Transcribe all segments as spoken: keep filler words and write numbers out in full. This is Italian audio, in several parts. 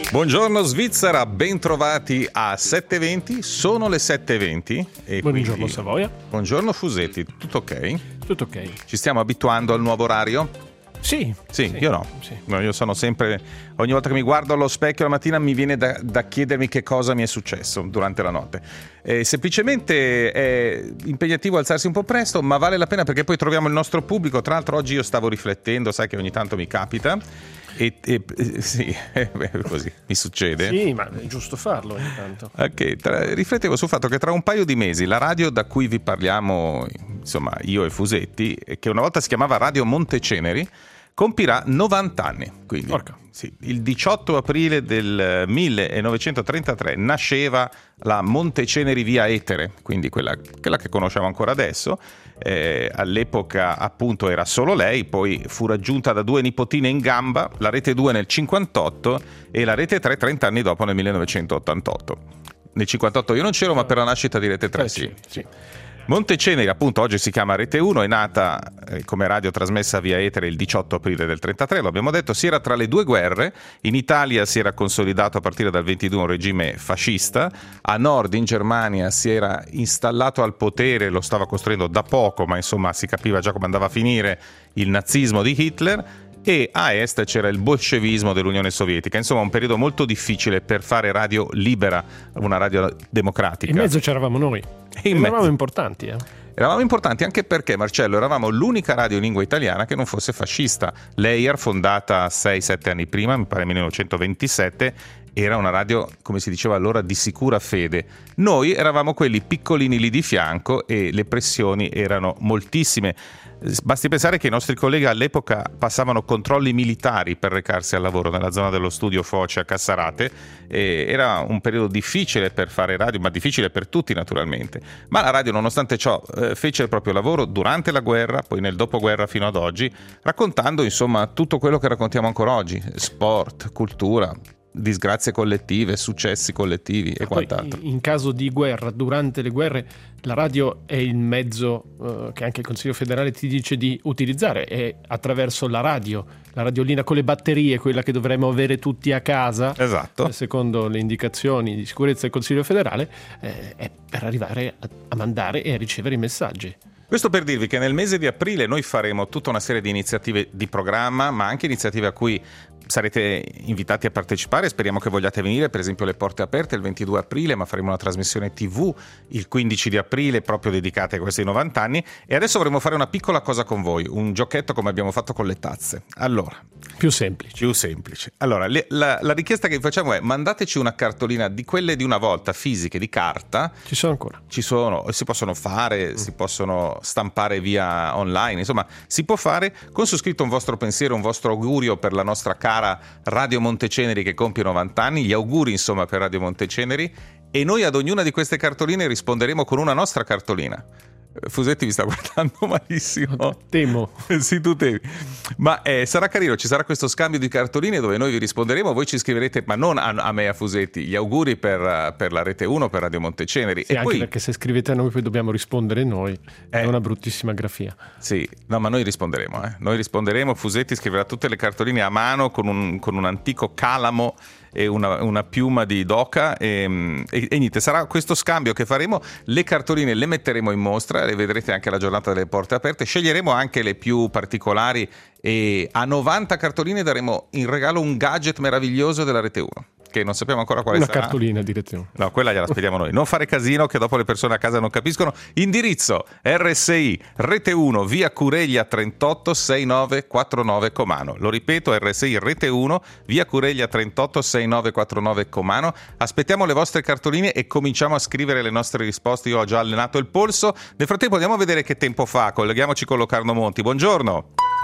Buongiorno Svizzera, bentrovati a sette e venti, sono le sette e venti. E buongiorno quindi... Savoia. Buongiorno Fusetti, tutto ok? Tutto ok. Ci stiamo abituando al nuovo orario? Sì. Sì, sì io no. Sì. no. Io sono sempre, ogni volta che mi guardo allo specchio la mattina mi viene da, da chiedermi che cosa mi è successo durante la notte. Eh, semplicemente è impegnativo alzarsi un po' presto, ma vale la pena perché poi troviamo il nostro pubblico. Tra l'altro oggi io stavo riflettendo, sai che ogni tanto mi capita. E, e sì, così mi succede. Sì, ma è giusto farlo ogni tanto. Ok, tra, riflettevo sul fatto che tra un paio di mesi la radio da cui vi parliamo, insomma io e Fusetti, che una volta si chiamava Radio Monteceneri, compirà novanta anni. Quindi sì, il diciotto aprile del millenovecentotrentatré nasceva la Monteceneri via etere, quindi quella, quella che conosciamo ancora adesso. Eh, all'epoca appunto era solo lei, poi fu raggiunta da due nipotine in gamba, la Rete due nel cinquantotto e la Rete tre trenta anni dopo nel millenovecentottantotto. Nel cinquantotto io non c'ero, ma per la nascita di Rete tre sì. sì. Monteceneri appunto oggi si chiama Rete uno, è nata eh, come radio trasmessa via etere il diciotto aprile del trentatré, lo abbiamo detto, si era tra le due guerre, in Italia si era consolidato a partire dal ventidue un regime fascista, a nord in Germania si era installato al potere, lo stava costruendo da poco, ma insomma si capiva già come andava a finire il nazismo di Hitler, e a est c'era il bolscevismo dell'Unione Sovietica, insomma un periodo molto difficile per fare radio libera, una radio democratica. In mezzo c'eravamo noi, in eravamo mezzo. importanti eh. Eravamo importanti anche perché, Marcello, eravamo l'unica radio in lingua italiana che non fosse fascista. L'E I R, fondata sei sette anni prima, mi pare millenovecentoventisette, era una radio, come si diceva allora, di sicura fede. Noi eravamo quelli piccolini lì di fianco e le pressioni erano moltissime. Basti pensare che i nostri colleghi all'epoca passavano controlli militari per recarsi al lavoro nella zona dello studio Foce a Cassarate. E era un periodo difficile per fare radio, ma difficile per tutti naturalmente. Ma la radio, nonostante ciò, eh, fece il proprio lavoro durante la guerra, poi nel dopoguerra fino ad oggi, raccontando insomma tutto quello che raccontiamo ancora oggi: sport, cultura, disgrazie collettive, successi collettivi e quant'altro. In caso di guerra, durante le guerre, la radio è il mezzo uh, che anche il Consiglio federale ti dice di utilizzare, e attraverso la radio, la radiolina con le batterie, quella che dovremmo avere tutti a casa, esatto, secondo le indicazioni di sicurezza del Consiglio federale, eh, è per arrivare a, a mandare e a ricevere i messaggi. Questo per dirvi che nel mese di aprile noi faremo tutta una serie di iniziative di programma, ma anche iniziative a cui sarete invitati a partecipare, speriamo che vogliate venire, per esempio le porte aperte il ventidue aprile, ma faremo una trasmissione tivù il quindici di aprile proprio dedicata a questi novanta anni, e adesso vorremmo fare una piccola cosa con voi, un giochetto come abbiamo fatto con le tazze. Allora, più semplice. Più semplice. Allora, le, la, la richiesta che vi facciamo è: mandateci una cartolina di quelle di una volta, fisiche, di carta. Ci sono ancora. Ci sono, si possono fare, mm. si possono stampare via online, insomma, si può fare con su scritto un vostro pensiero, un vostro augurio per la nostra cara Radio Monteceneri che compie novanta anni, gli auguri insomma per Radio Monteceneri, e noi ad ognuna di queste cartoline risponderemo con una nostra cartolina. Fusetti mi sta guardando malissimo. Temo. Sì, tu temi. Ma eh, sarà carino, ci sarà questo scambio di cartoline dove noi vi risponderemo, voi ci scriverete, ma non a, a me, a Fusetti, gli auguri per, per la Rete uno, per Radio Monteceneri. Sì, e anche poi, perché se scrivete a noi poi dobbiamo rispondere noi, eh, è una bruttissima grafia. Sì, no, ma noi risponderemo, eh. Noi risponderemo, Fusetti scriverà tutte le cartoline a mano con un, con un antico calamo e una, una piuma di Doca e, e, e niente, sarà questo scambio che faremo. Le cartoline le metteremo in mostra, le vedrete anche alla giornata delle porte aperte, sceglieremo anche le più particolari e a novanta cartoline daremo in regalo un gadget meraviglioso della Rete uno, che non sappiamo ancora quale una sarà. Una cartolina di Rete uno. No, quella gliela aspettiamo noi. Non fare casino che dopo le persone a casa non capiscono. Indirizzo R S I Rete uno, via Cureglia trentotto sessantanove quarantanove Comano. Lo ripeto, R S I Rete uno, via Cureglia trentotto sessantanove quarantanove Comano. Aspettiamo le vostre cartoline e cominciamo a scrivere le nostre risposte. Io ho già allenato il polso. Nel frattempo andiamo a vedere che tempo fa. Colleghiamoci con Locarno Monti. Buongiorno.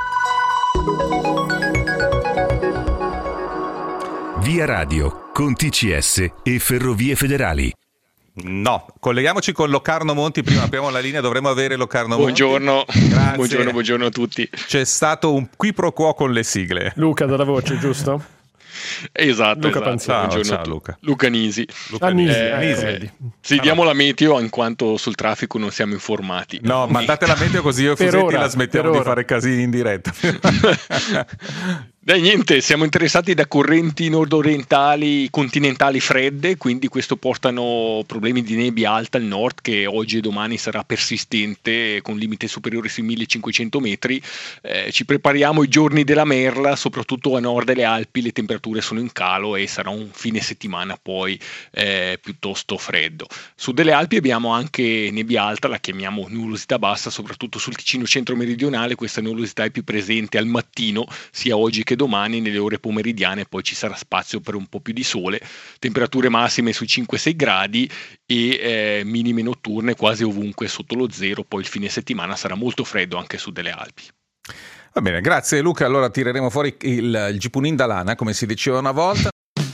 Via Radio, con T C S e Ferrovie Federali. No, colleghiamoci con Locarno Monti. Prima apriamo la linea, dovremmo avere Locarno Monti. Buongiorno. Grazie. Buongiorno, buongiorno a tutti. C'è stato un qui pro quo con le sigle. Luca dalla voce, giusto? Esatto, Luca esatto. Ciao, Buongiorno ciao, a Luca. Luca Nisi. Luca ah, Nisi, eh, Nisi. Eh, sì, diamo la meteo in quanto sul traffico non siamo informati. No, mandate la meteo così io e Fusetti ora, la smettiamo di ora. fare casini in diretta. Dai, niente, siamo interessati da correnti nord-orientali continentali fredde, quindi questo portano problemi di nebbia alta al nord che oggi e domani sarà persistente con limite superiore sui millecinquecento metri. Eh, ci prepariamo ai giorni della merla, soprattutto a nord delle Alpi le temperature sono in calo e sarà un fine settimana poi eh, piuttosto freddo. Su delle Alpi abbiamo anche nebbia alta, la chiamiamo nuvolosità bassa, soprattutto sul Ticino centro-meridionale. Questa nuvolosità è più presente al mattino, sia oggi che domani nelle ore pomeridiane, poi ci sarà spazio per un po' più di sole, temperature massime sui cinque sei gradi e eh, minime notturne quasi ovunque sotto lo zero. Poi il fine settimana sarà molto freddo anche su delle Alpi. Va bene, grazie Luca, allora tireremo fuori il, il gipunin da lana, come si diceva una volta.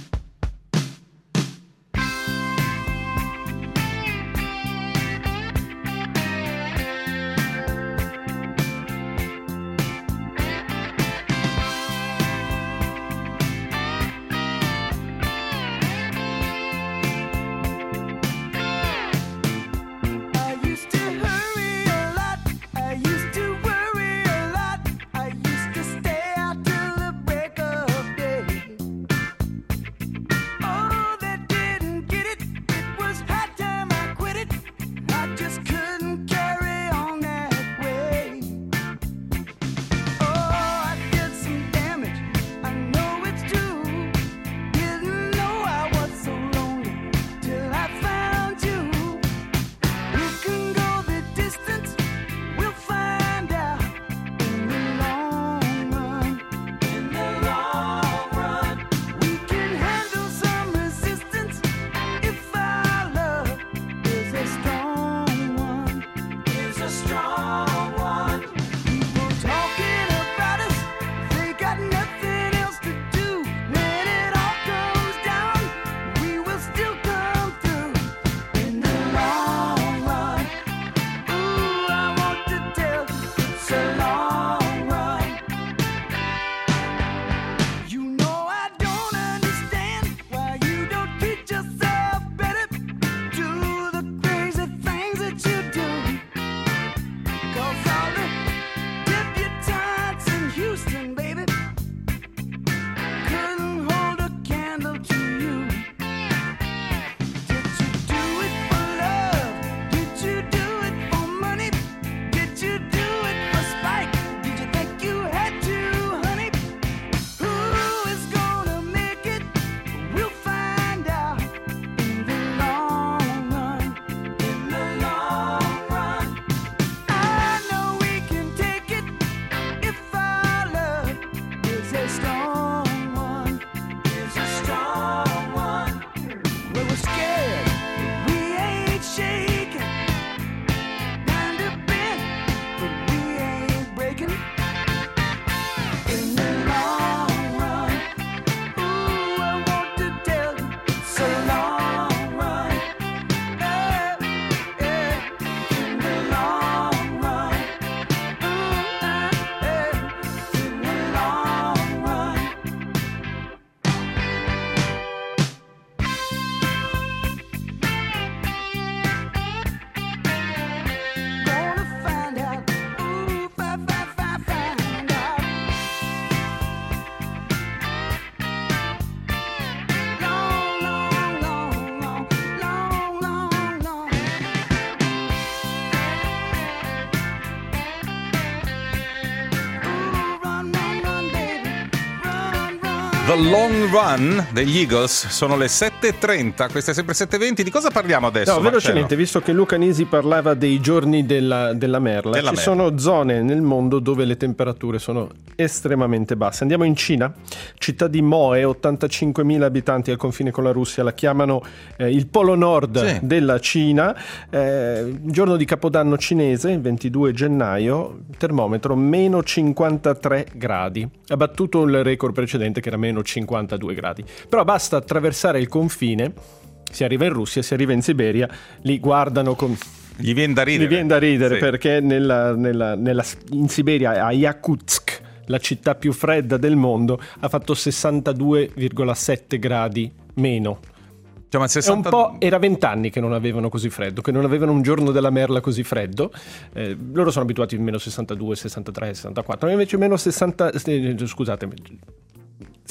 The Long Run degli Eagles, sono le sette e trenta, questa è sempre sette e venti. Di cosa parliamo adesso? No, velocemente, visto che Luca Nisi parlava dei giorni della, della merla, della ci merla. Sono zone nel mondo dove le temperature sono estremamente basse. Andiamo in Cina, città di Moe, ottantacinquemila abitanti al confine con la Russia, la chiamano eh, il polo nord sì. della Cina. Eh, giorno di Capodanno cinese, il ventidue gennaio, termometro meno cinquantatré gradi. Ha battuto il record precedente che era meno cinquantadue gradi. Però basta attraversare il confine, si arriva in Russia, si arriva in Siberia, li guardano con... Gli viene da ridere. Gli viene da ridere sì. perché nella, nella, nella, in Siberia, a Yakutsk, la città più fredda del mondo, ha fatto sessantadue virgola sette gradi meno. Cioè, ma sessanta... È un po', era vent'anni che non avevano così freddo, che non avevano un giorno della merla così freddo. Eh, loro sono abituati a meno sessantadue, sessantatré, sessantaquattro, invece meno sessanta, eh, scusate,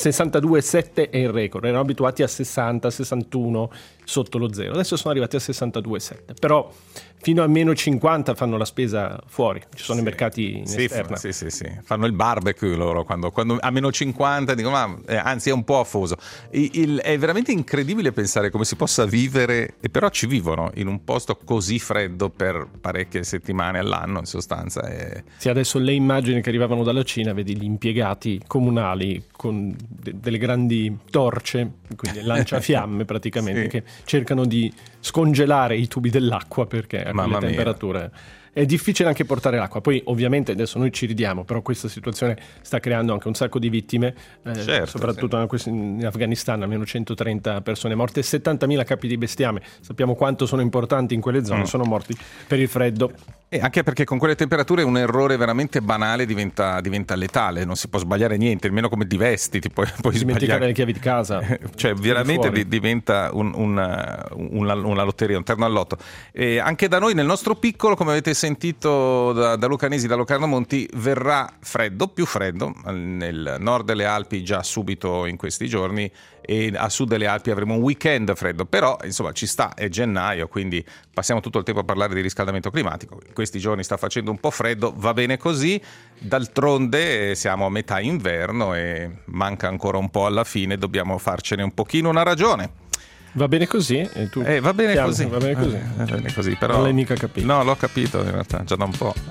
sessantadue virgola sette è il record, erano abituati a sessanta sessantuno sotto lo zero, adesso sono arrivati a sessantadue virgola sette, però fino a meno cinquanta fanno la spesa fuori, ci sono sì. i mercati in sì, esterna. Sì, sì, sì, fanno il barbecue loro quando, quando a meno cinquanta dicono, ma eh, anzi è un po' affoso. Il, il, è veramente incredibile pensare come si possa vivere, e però ci vivono in un posto così freddo per parecchie settimane all'anno in sostanza. È... Sì, adesso le immagini che arrivavano dalla Cina, vedi gli impiegati comunali con de- delle grandi torce, quindi lanciafiamme praticamente, sì. che cercano di scongelare i tubi dell'acqua perché a quelle temperature è difficile anche portare l'acqua. Poi ovviamente adesso noi ci ridiamo, però questa situazione sta creando anche un sacco di vittime, eh, certo, soprattutto sì. in Afghanistan, almeno centotrenta persone morte, settantamila capi di bestiame, sappiamo quanto sono importanti in quelle zone, mm. sono morti per il freddo. E anche perché con quelle temperature un errore veramente banale diventa, diventa letale, non si può sbagliare niente, nemmeno come ti vesti, ti puoi, puoi dimenticare le chiavi di casa. Cioè veramente di, diventa un, un, una, una lotteria, un terno al lotto. E anche da noi, nel nostro piccolo, come avete sentito da, da Luca Nesi, da Locarno Monti, verrà freddo, più freddo, nel nord delle Alpi già subito in questi giorni, e a sud delle Alpi avremo un weekend freddo, però insomma ci sta, è gennaio, quindi passiamo tutto il tempo a parlare di riscaldamento climatico. In questi giorni sta facendo un po' freddo, va bene così, d'altronde siamo a metà inverno e manca ancora un po' alla fine, dobbiamo farcene un pochino una ragione. Va bene così? E tu eh, va bene chiamo, così, va bene così. Eh, va bene così, però non l'hai mica capito. No, l'ho capito in realtà, già da un po'.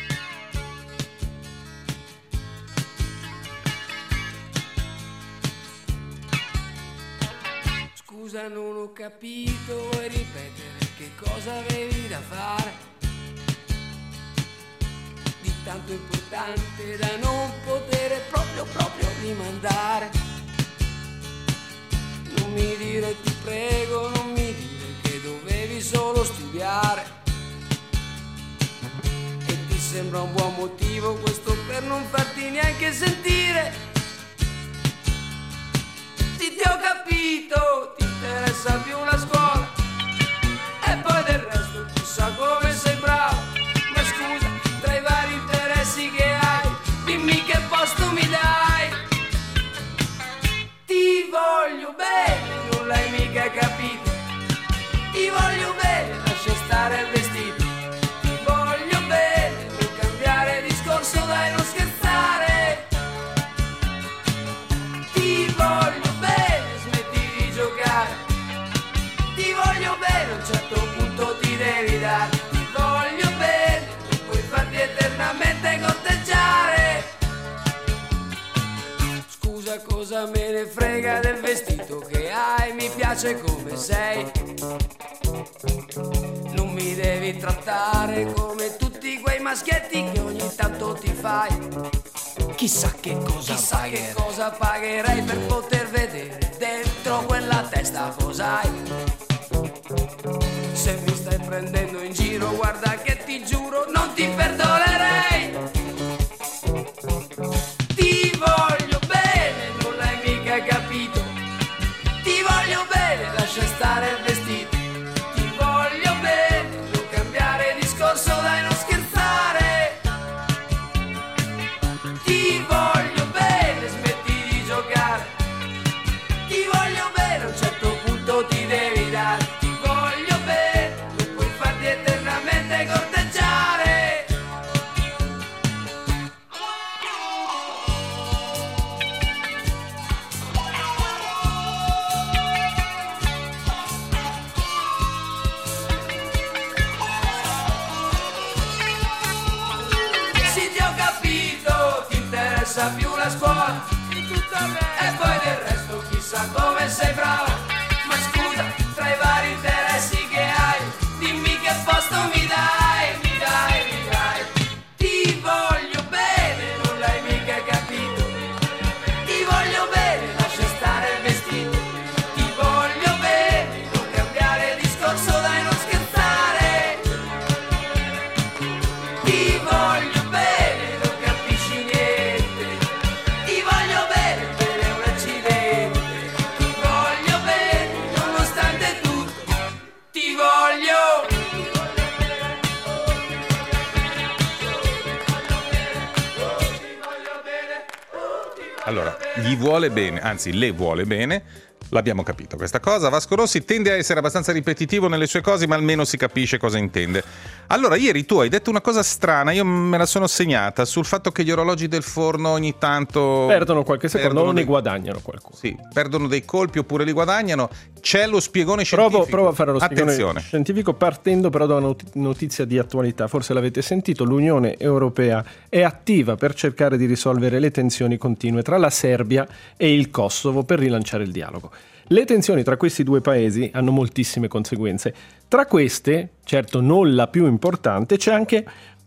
Scusa, non ho capito, vuoi ripetere che cosa avevi da fare? Di tanto importante da non poter proprio proprio rimandare. Non mi dire, ti prego, non mi dire che dovevi solo studiare. E ti sembra un buon motivo questo per non farti neanche sentire. Sì, ti ho capito, ti interessa più la scuola e poi del resto chissà come sei bravo. Ma scusa, tra i vari interessi che hai, dimmi che posto mi dai. Ti voglio bene, non l'hai mica capito. Ti voglio bene, lascia stare il vestito. Ti voglio bene, non cambiare discorso, dai, non scherzare. Ti voglio bene, smetti di giocare. Ti voglio bene, a un certo punto ti devi dare. Ti voglio bene, non puoi farti eternamente corteggiare. Scusa, cosa me ne frega del vestito che hai, mi piace come sei. Non mi devi trattare come tutti quei maschietti che ogni tanto ti fai. Chissà che cosa Chissà pagherei. che cosa pagherei per poter vedere dentro quella testa cos'hai. Se mi stai prendendo in giro, guarda che ti giuro non ti perdonerei. Ti voglio bene, non l'hai mica capito. Ti voglio bene, lascia stare il vestito. Ti voglio bene, non cambiare discorso, dai, non scherzare. Ti voglio bene, smetti di giocare. Ti voglio bene, a un certo punto ti devi dare. Ti voglio bene, non puoi farti eternamente corteggiare. Sì, ti ho capito, ti interessa più la scuola e poi del resto chissà come sei brava. Ma scusa, tra i vari interessi che hai, dimmi che posto mi dai, mi dai, mi dai. Ti voglio bene, non l'hai mica capito. Ti voglio bene, lascia stare il vestito. Ti voglio bene, non cambiare discorso, dai, non scherzare. Ti voglio bene, non capisci niente. Ti voglio bene, bene un accidente. Ti voglio Allora, gli vuole bene, anzi le vuole bene, l'abbiamo capito questa cosa. Vasco Rossi tende a essere abbastanza ripetitivo nelle sue cose, ma almeno si capisce cosa intende. Allora, ieri tu hai detto una cosa strana, io me la sono segnata, sul fatto che gli orologi del forno ogni tanto perdono qualche secondo, non dei... ne guadagnano qualcuno. Sì, perdono dei colpi oppure li guadagnano. C'è lo spiegone scientifico. Provo, provo a fare lo spiegone Attenzione. scientifico partendo però da una notizia di attualità. Forse l'avete sentito, l'Unione Europea è attiva per cercare di risolvere le tensioni continue tra la Serbia e il Kosovo per rilanciare il dialogo. Le tensioni tra questi due paesi hanno moltissime conseguenze. Tra queste, certo non la più importante, c'è anche,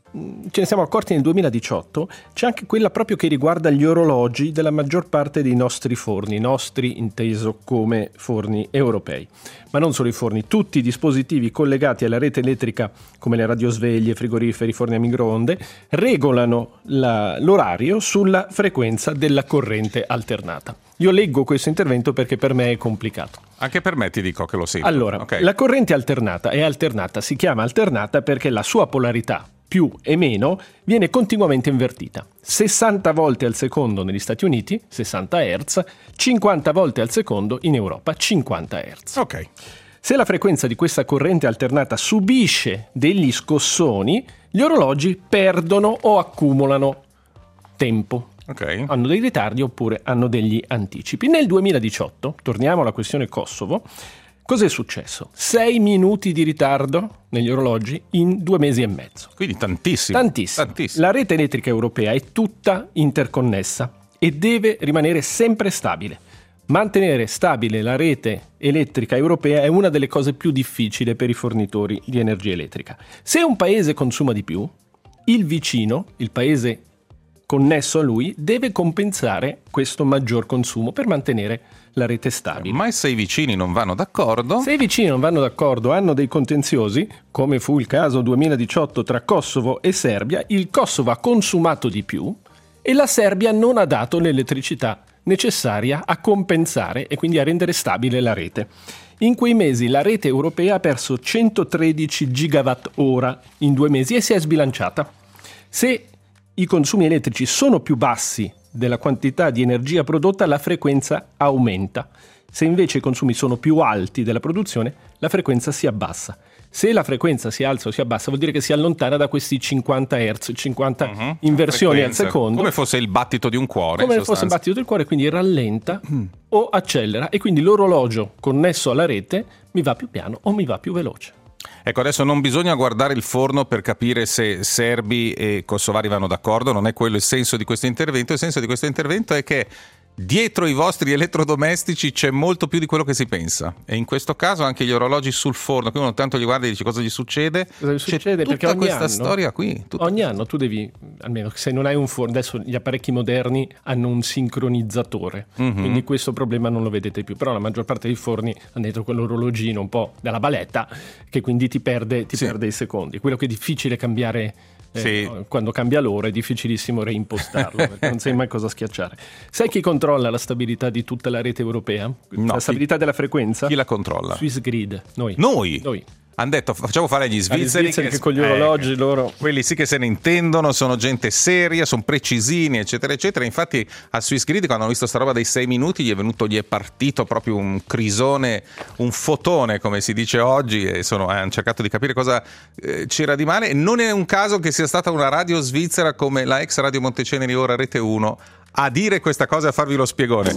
ce ne siamo accorti nel duemiladiciotto, c'è anche quella proprio che riguarda gli orologi della maggior parte dei nostri forni, nostri inteso come forni europei. Ma non solo i forni, tutti i dispositivi collegati alla rete elettrica come le radiosveglie, frigoriferi, forni a microonde regolano la, l'orario sulla frequenza della corrente alternata. Io leggo questo intervento perché per me è complicato. Anche per me ti dico che lo sento. Allora, okay. La corrente alternata è alternata, si chiama alternata perché la sua polarità più e meno viene continuamente invertita. sessanta volte al secondo negli Stati Uniti, sessanta hertz, cinquanta volte al secondo in Europa, cinquanta hertz. Ok. Se la frequenza di questa corrente alternata subisce degli scossoni, gli orologi perdono o accumulano tempo. Okay. Hanno dei ritardi oppure hanno degli anticipi. Nel duemiladiciotto, torniamo alla questione Kosovo, cos'è successo? Sei minuti di ritardo negli orologi in due mesi e mezzo. Quindi tantissimo. Tantissimo. Tantissimo. La rete elettrica europea è tutta interconnessa e deve rimanere sempre stabile. Mantenere stabile la rete elettrica europea è una delle cose più difficili per i fornitori di energia elettrica. Se un paese consuma di più, il vicino, il paese connesso a lui, deve compensare questo maggior consumo per mantenere la rete stabile. Ma se i vicini non vanno d'accordo? Se i vicini non vanno d'accordo, hanno dei contenziosi, come fu il caso duemiladiciotto tra Kosovo e Serbia, il Kosovo ha consumato di più e la Serbia non ha dato l'elettricità necessaria a compensare e quindi a rendere stabile la rete. In quei mesi la rete europea ha perso centotredici gigawatt ora in due mesi e si è sbilanciata. Se i consumi elettrici sono più bassi della quantità di energia prodotta, la frequenza aumenta. Se invece i consumi sono più alti della produzione, la frequenza si abbassa. Se la frequenza si alza o si abbassa, vuol dire che si allontana da questi cinquanta hertz, cinquanta uh-huh. inversioni frequenza. Al secondo. Come fosse il battito di un cuore. Come fosse il battito del cuore, quindi rallenta mm. o accelera e quindi l'orologio connesso alla rete mi va più piano o mi va più veloce. Ecco, adesso non bisogna guardare il forno per capire se serbi e kosovari vanno d'accordo, non è quello il senso di questo intervento. Il senso di questo intervento è che dietro i vostri elettrodomestici c'è molto più di quello che si pensa, e in questo caso anche gli orologi sul forno, qui uno tanto li guarda e dice cosa gli succede, cosa gli succede? C'è perché tutta ogni questa anno, storia qui tutta... ogni anno tu devi, almeno se non hai un forno, adesso gli apparecchi moderni hanno un sincronizzatore, mm-hmm. quindi questo problema non lo vedete più, però la maggior parte dei forni hanno dentro quell'orologino un po' dalla baletta che quindi ti perde, ti sì. perde i secondi. Quello che è difficile cambiare. Eh, sì. Quando cambia l'ora è difficilissimo reimpostarlo perché non sai mai cosa schiacciare. Sai chi controlla la stabilità di tutta la rete europea? No, la stabilità chi, della frequenza? Chi la controlla? Swissgrid, noi. Noi? Noi. Hanno detto facciamo fare agli svizzeri, agli svizzeri che, che con gli orologi eh, loro quelli sì che se ne intendono, sono gente seria, sono precisini eccetera eccetera. Infatti a Swissgrid quando hanno visto sta roba dei sei minuti gli è venuto, gli è partito proprio un crisone, un fotone come si dice oggi, e sono, hanno cercato di capire cosa eh, c'era di male. Non è un caso che sia stata una radio svizzera come la ex Radio Monteceneri, ora Rete uno, a dire questa cosa e a farvi lo spiegone.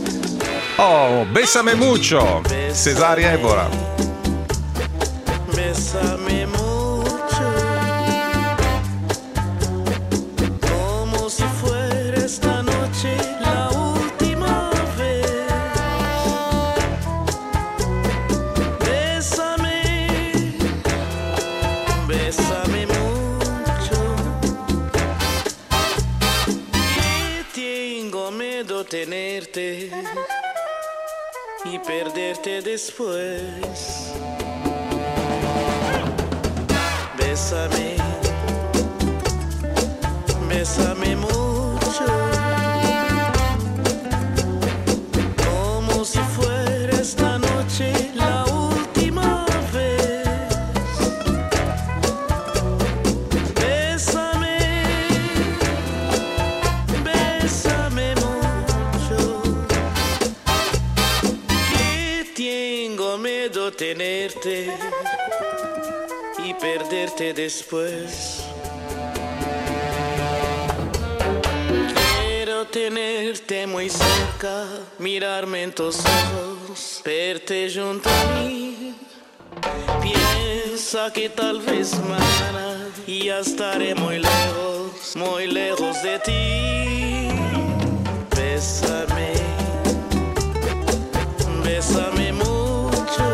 Oh, bésame mucho, Cesare Évora. Bésame mucho, como si fuera esta noche la última vez. Bésame, bésame mucho, que tengo miedo tenerte y perderte después. Bésame, bésame mucho, como si fuera esta noche la última vez. Bésame, bésame mucho. tenerte y perderte después. Quiero tenerte muy cerca, mirarme en tus ojos, verte junto a mí. Piensa que tal vez mañana ya estaré muy lejos, muy lejos de ti. Bésame, bésame mucho,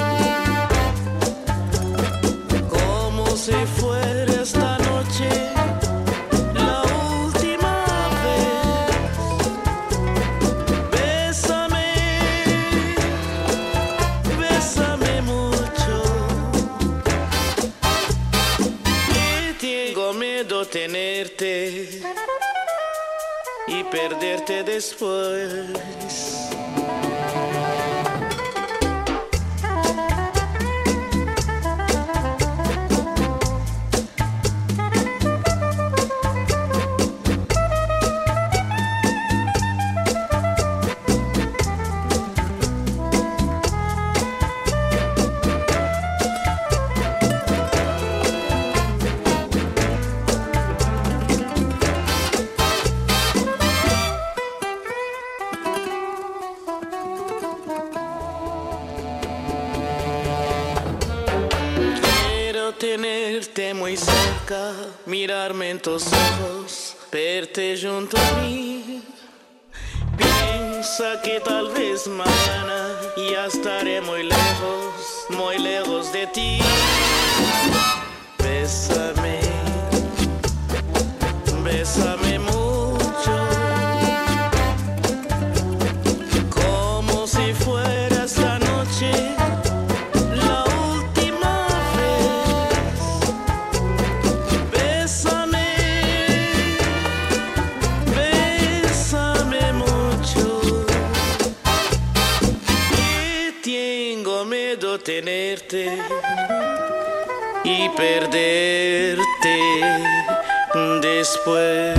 como si fuera esta noche la última vez. Bésame, bésame mucho, y tengo miedo tenerte y perderte después. Tenerte muy cerca, mirarme en tus ojos, verte junto a mí. Piensa que tal vez mañana ya estaré muy lejos, muy lejos de ti. Bésame, bésame mucho, como si fuera esta noche la última vez. Bésame, bésame mucho, y tengo miedo tenerte y perderte después.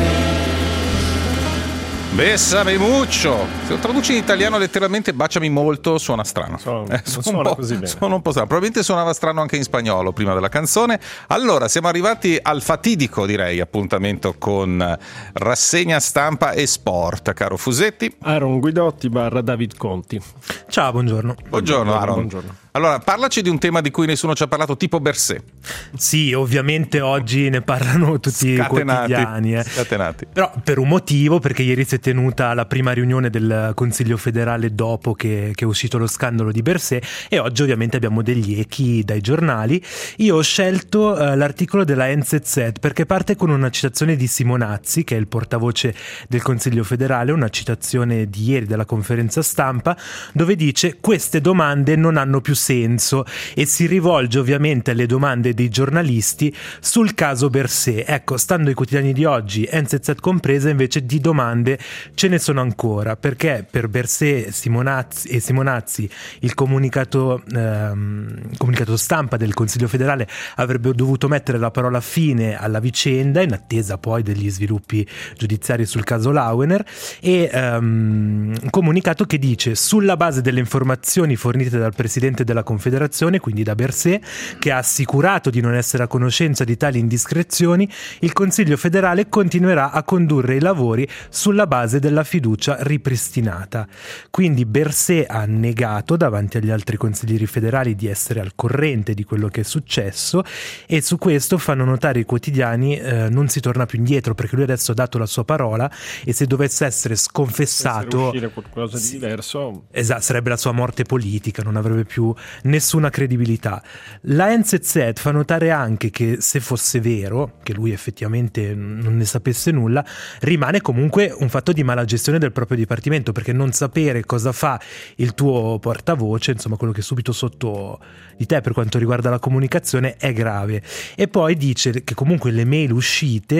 Bessame mucho. Se lo traduci in italiano letteralmente baciami molto suona strano. So- Eh, non suona così bene. Suona un po' strano. Probabilmente suonava strano anche in spagnolo prima della canzone. Allora, siamo arrivati al fatidico, direi, appuntamento con rassegna stampa e sport, caro Fusetti. Aaron Guidotti barra David Conti. Ciao, buongiorno. Buongiorno, Aaron. Buongiorno. Allora, parlaci di un tema di cui nessuno ci ha parlato, tipo Bercé. Sì, ovviamente oggi ne parlano tutti i quotidiani. Eh. Scatenati. Però per un motivo, perché ieri si è tenuta la prima riunione del Consiglio federale dopo che, che è uscito lo scandalo di Bercé, e oggi ovviamente abbiamo degli echi dai giornali. Io ho scelto eh, l'articolo della N Z Z perché parte con una citazione di Simonazzi, che è il portavoce del Consiglio federale, una citazione di ieri della conferenza stampa, dove dice: queste domande non hanno più senso, e si rivolge ovviamente alle domande dei giornalisti sul caso Bercé. Ecco, stando ai quotidiani di oggi, N Z Z compresa, invece di domande ce ne sono ancora, perché per Bercé Simonazzi, e Simonazzi il comunicato, ehm, comunicato stampa del Consiglio federale avrebbe dovuto mettere la parola fine alla vicenda in attesa poi degli sviluppi giudiziari sul caso Lauener, e ehm, un comunicato che dice: sulla base delle informazioni fornite dal presidente della Confederazione, quindi da Bercé, che ha assicurato di non essere a conoscenza di tali indiscrezioni, il Consiglio federale continuerà a condurre i lavori sulla base della fiducia ripristinata. Quindi Bercé ha negato davanti agli altri consiglieri federali di essere al corrente di quello che è successo, e su questo fanno notare i quotidiani eh, non si torna più indietro, perché lui adesso ha dato la sua parola, e se dovesse essere sconfessato, Se uscire qualcosa di sì, diverso, esatto, sarebbe la sua morte politica, non avrebbe più nessuna credibilità. La N Z Z fa notare anche che se fosse vero che lui effettivamente non ne sapesse nulla, rimane comunque un fatto di mala gestione del proprio dipartimento, perché non sapere cosa fa il tuo portavoce, insomma quello che è subito sotto di te per quanto riguarda la comunicazione, è grave. E poi dice che comunque le mail uscite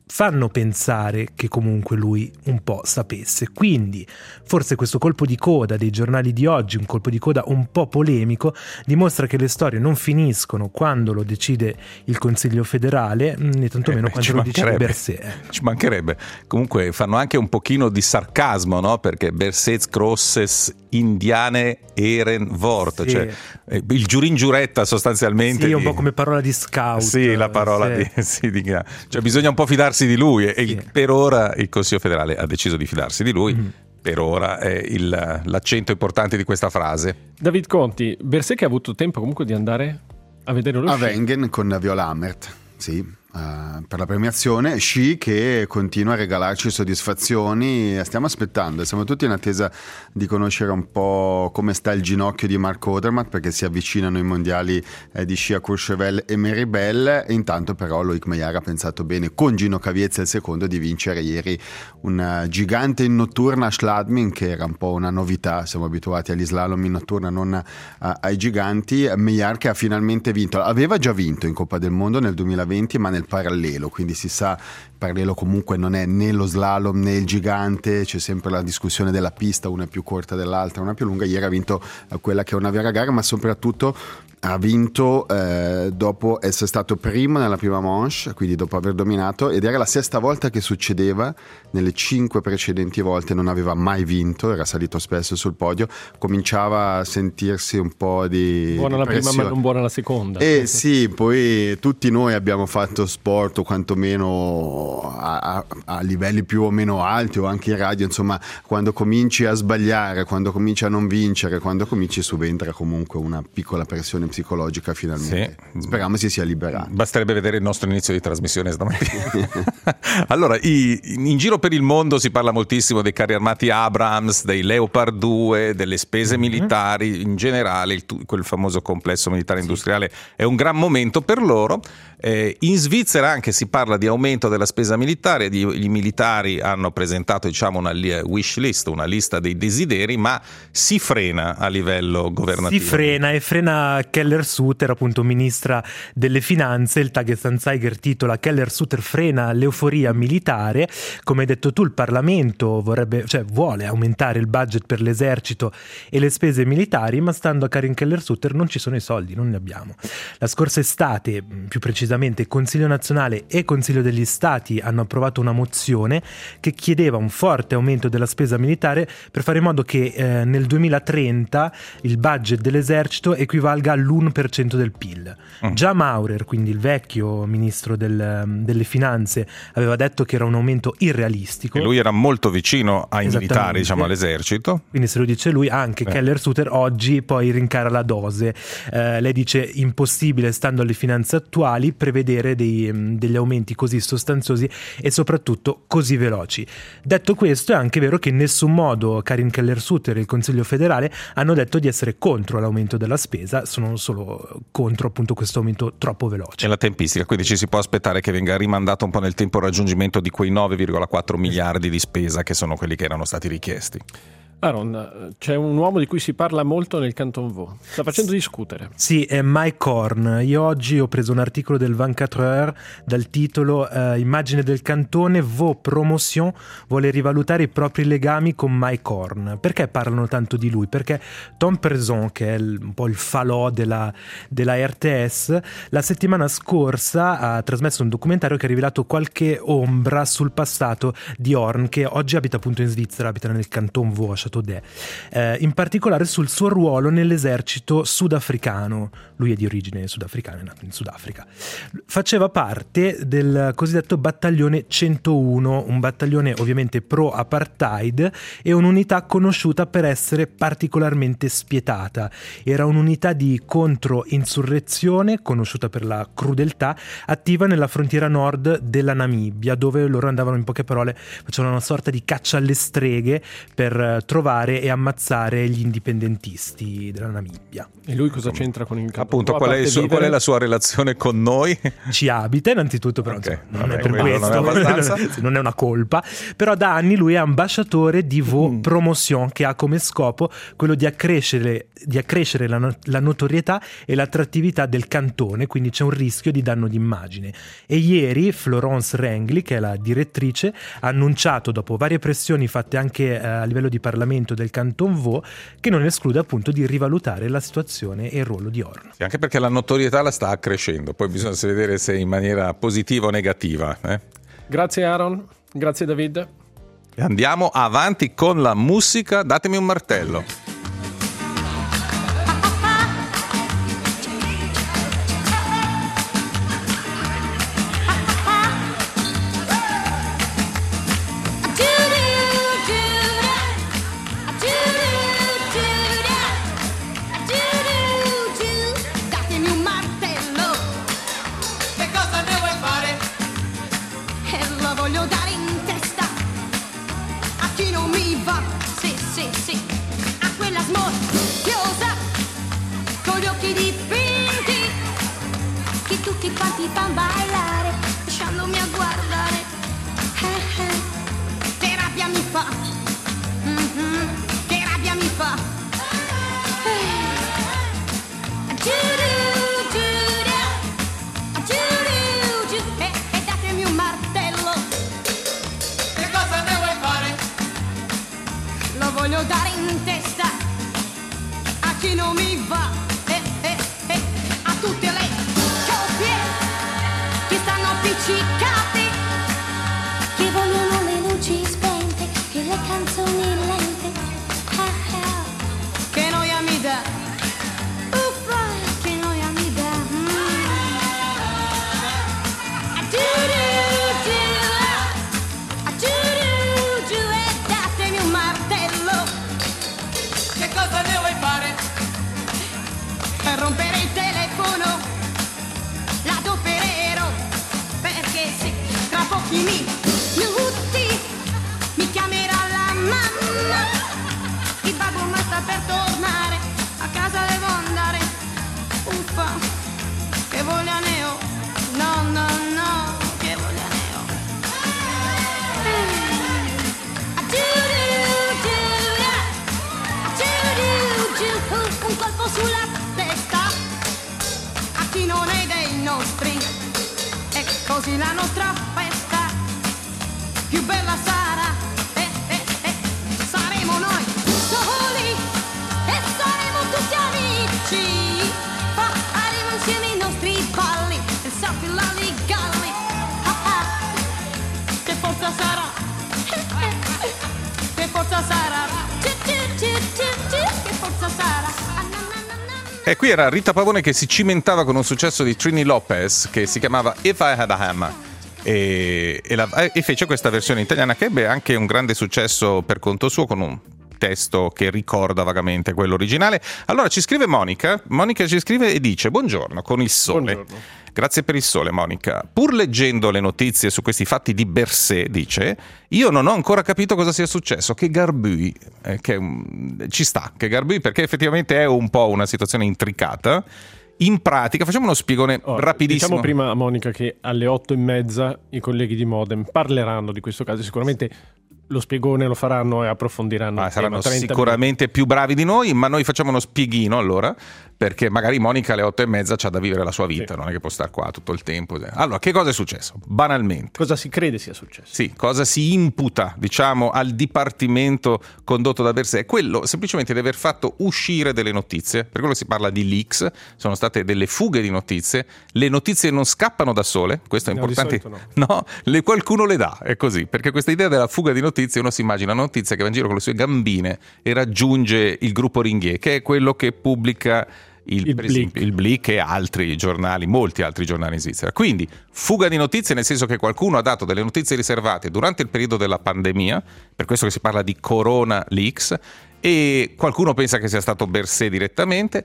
fanno pensare che comunque lui un po' sapesse. Quindi forse questo colpo di coda dei giornali di oggi, un colpo di coda un po' polemico, dimostra che le storie non finiscono quando lo decide il Consiglio federale, né tantomeno eh, quando lo decide Berset. Ci mancherebbe. Comunque fanno anche un pochino di sarcasmo, no? Perché Berset grosses indiane eren Wort, sì. Cioè il giurin giuretta sostanzialmente. Sì, di... un po' come parola di scout. Sì, la parola sì. di... Sì, di... Cioè bisogna un po' fidarsi di lui e sì. il, per ora il Consiglio federale ha deciso di fidarsi di lui. Mm. Per ora è il, l'accento importante di questa frase. David Conti, Berset che ha avuto tempo comunque di andare a vedere lo a sci. Wengen con Viola Amert, sì. Uh, per la premiazione, Sci che continua a regalarci soddisfazioni. Stiamo aspettando, siamo tutti in attesa di conoscere un po' come sta il ginocchio di Mark Odermatt, perché si avvicinano i mondiali eh, di sci a Courchevel e Meribel, e intanto però Loic Meillard ha pensato bene con Gino Caviezza il secondo di vincere ieri un gigante in notturna a Schladming, che era un po' una novità, siamo abituati agli slalom in notturna, non a, a, ai giganti. Meillard che ha finalmente vinto, aveva già vinto in Coppa del Mondo nel duemilaventi ma nel parallelo, quindi si sa, il parallelo comunque non è né lo slalom né il gigante, c'è sempre la discussione della pista, una è più corta dell'altra, una è più lunga. Ieri ha vinto quella che è una vera gara, ma soprattutto ha vinto eh, dopo essere stato primo nella prima manche, quindi dopo aver dominato, ed era la sesta volta che succedeva. Nelle cinque precedenti volte non aveva mai vinto, era salito spesso sul podio, cominciava a sentirsi un po' di buona di la prima ma non buona la seconda. Eh sì, poi tutti noi abbiamo fatto sport, o quantomeno a, a, a livelli più o meno alti, o anche in radio, insomma, quando cominci a sbagliare, quando cominci a non vincere, quando cominci subentra comunque una piccola pressione psicologica finalmente. Sì. Speriamo si sia liberato. Basterebbe vedere il nostro inizio di trasmissione stamattina. Allora, i, in giro per il mondo si parla moltissimo dei carri armati Abrams, dei Leopard due, delle spese mm-hmm. militari in generale, il, quel famoso complesso militare industriale sì. è un gran momento per loro. Eh, in Svizzera anche si parla di aumento della spesa militare, di, i militari hanno presentato diciamo una wish list, una lista dei desideri, ma si frena a livello governativo. Si frena e frena Keller Sutter, appunto ministra delle finanze. Il Tagesanzeiger titola Keller Sutter frena l'euforia militare. Come hai detto tu, il Parlamento vorrebbe, cioè vuole aumentare il budget per l'esercito e le spese militari, ma stando a Karin Keller Sutter non ci sono i soldi, non ne abbiamo. La scorsa estate, più precisamente, Consiglio nazionale e Consiglio degli Stati hanno approvato una mozione che chiedeva un forte aumento della spesa militare per fare in modo che eh, nel duemilatrenta il budget dell'esercito equivalga all'uno per cento del P I L. Mm. Già Maurer, quindi il vecchio ministro del, delle finanze, aveva detto che era un aumento irrealistico. E lui era molto vicino ai militari, diciamo all'esercito. Quindi se lo dice lui, anche eh. Keller Sutter oggi poi rincara la dose. Eh, lei dice impossibile, stando alle finanze attuali, prevedere dei, degli aumenti così sostanziosi e soprattutto così veloci. Detto questo, è anche vero che in nessun modo Karin Keller Sutter e il Consiglio federale hanno detto di essere contro l'aumento della spesa, sono solo contro appunto questo aumento troppo veloce. E la tempistica, quindi ci si può aspettare che venga rimandato un po' nel tempo il raggiungimento di quei nove virgola quattro miliardi di spesa che sono quelli che erano stati richiesti. Aaron, c'è un uomo di cui si parla molto nel Canton Vaud, sta facendo discutere. Sì, è Mike Horn. Io oggi ho preso un articolo del ventiquattro heures dal titolo eh, Immagine del cantone, Vaud Promotion vuole rivalutare i propri legami con Mike Horn. Perché parlano tanto di lui? Perché Tom Prezon, che è il, un po' il falò della, della R T S, la settimana scorsa ha trasmesso un documentario che ha rivelato qualche ombra sul passato di Horn, che oggi abita appunto in Svizzera, abita nel Canton Vaud, Eh, in particolare sul suo ruolo nell'esercito sudafricano. Lui è di origine sudafricana, è nato in Sudafrica. Faceva parte del cosiddetto battaglione centouno, un battaglione ovviamente pro-apartheid e un'unità conosciuta per essere particolarmente spietata. Era un'unità di contro-insurrezione, conosciuta per la crudeltà, attiva nella frontiera nord della Namibia, dove loro andavano, in poche parole, facevano una sorta di caccia alle streghe per trovare trovare e ammazzare gli indipendentisti della Namibia. E lui cosa c'entra con il campo? Appunto, qual è, il suo, qual è la sua relazione con noi? Ci abita innanzitutto, però okay. insomma, non, vabbè, è per questo, non, è abbastanza. Non è una colpa, però da anni lui è ambasciatore di Vaux mm. Promotion, che ha come scopo quello di accrescere, di accrescere la, la notorietà e l'attrattività del cantone, quindi c'è un rischio di danno d'immagine. E ieri Florence Rengli, che è la direttrice, ha annunciato, dopo varie pressioni fatte anche eh, a livello di Parlamento del Canton Vaud, che non esclude appunto di rivalutare la situazione e il ruolo di Horn. Sì, anche perché la notorietà la sta accrescendo, poi bisogna vedere se in maniera positiva o negativa. Eh? Grazie Aaron, grazie David. Andiamo avanti con la musica, datemi un martello. La nostra festa più bella sarà, eh, eh, eh. Saremo noi soli e saremo tutti amici, faremo insieme i nostri balli, il salto e la ligalli, ah, ah. Che forza sarà, eh, eh. Che forza sarà, che forza sarà. E qui era Rita Pavone che si cimentava con un successo di Trini Lopez che si chiamava If I Had a Hammer e, e, la, e fece questa versione italiana che ebbe anche un grande successo per conto suo con un testo che ricorda vagamente quello originale. Allora ci scrive Monica, Monica ci scrive e dice: buongiorno con il sole. Buongiorno. Grazie per il sole, Monica. Pur leggendo le notizie su questi fatti di Bercé, dice, io non ho ancora capito cosa sia successo, che Garbui, eh, che um, ci sta, che Garbui, perché effettivamente è un po' una situazione intricata. In pratica, facciamo uno spiegone oh, rapidissimo. Diciamo prima a Monica che alle otto e mezza i colleghi di Modem parleranno di questo caso, sicuramente lo spiegone lo faranno e approfondiranno. Ah, saranno sicuramente minuti più bravi di noi, ma noi facciamo uno spieghino allora, perché magari Monica alle otto e mezza c'ha da vivere la sua vita, sì. Non è che può stare qua tutto il tempo. Allora, che cosa è successo? Banalmente. Cosa si crede sia successo? Sì, cosa si imputa, diciamo, al dipartimento condotto da Bercé? È quello semplicemente di aver fatto uscire delle notizie, per quello si parla di leaks, sono state delle fughe di notizie, le notizie non scappano da sole, questo è no, importante. No, no le, qualcuno le dà, è così, perché questa idea della fuga di notizie, uno si immagina una notizia che va in giro con le sue gambine e raggiunge il gruppo Ringier, che è quello che pubblica il, il, per esempio, il Blick e altri giornali, molti altri giornali in Svizzera. Quindi fuga di notizie nel senso che qualcuno ha dato delle notizie riservate durante il periodo della pandemia, per questo che si parla di Corona Leaks, e qualcuno pensa che sia stato Bercé direttamente.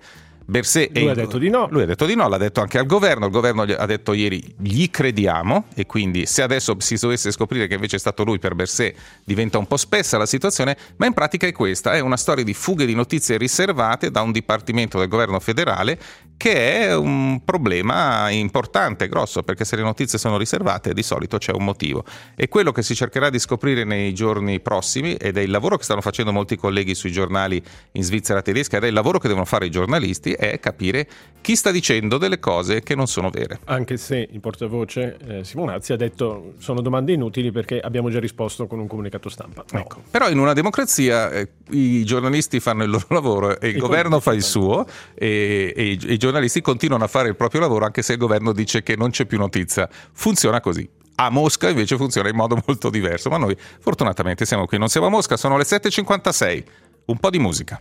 Bersè lui e ha detto di no. Lui ha detto di no, l'ha detto anche al governo. Il governo ha detto ieri gli crediamo, e quindi se adesso si dovesse scoprire che invece è stato lui per Bersè diventa un po' spessa la situazione, ma in pratica è questa, è una storia di fughe di notizie riservate da un dipartimento del governo federale, che è un problema importante, grosso, perché se le notizie sono riservate di solito c'è un motivo, e quello che si cercherà di scoprire nei giorni prossimi, ed è il lavoro che stanno facendo molti colleghi sui giornali in Svizzera tedesca, ed è il lavoro che devono fare i giornalisti, è capire chi sta dicendo delle cose che non sono vere. Anche se il portavoce eh, Simonazzi ha detto sono domande inutili perché abbiamo già risposto con un comunicato stampa. No. Ecco. Però in una democrazia eh, i giornalisti fanno il loro lavoro e il, il governo fa il suo, e, e, i, e i giornalisti continuano a fare il proprio lavoro anche se il governo dice che non c'è più notizia. Funziona così. A Mosca invece funziona in modo molto diverso, ma noi fortunatamente siamo qui, non siamo a Mosca. Sono le sette e cinquantasei, un po' di musica.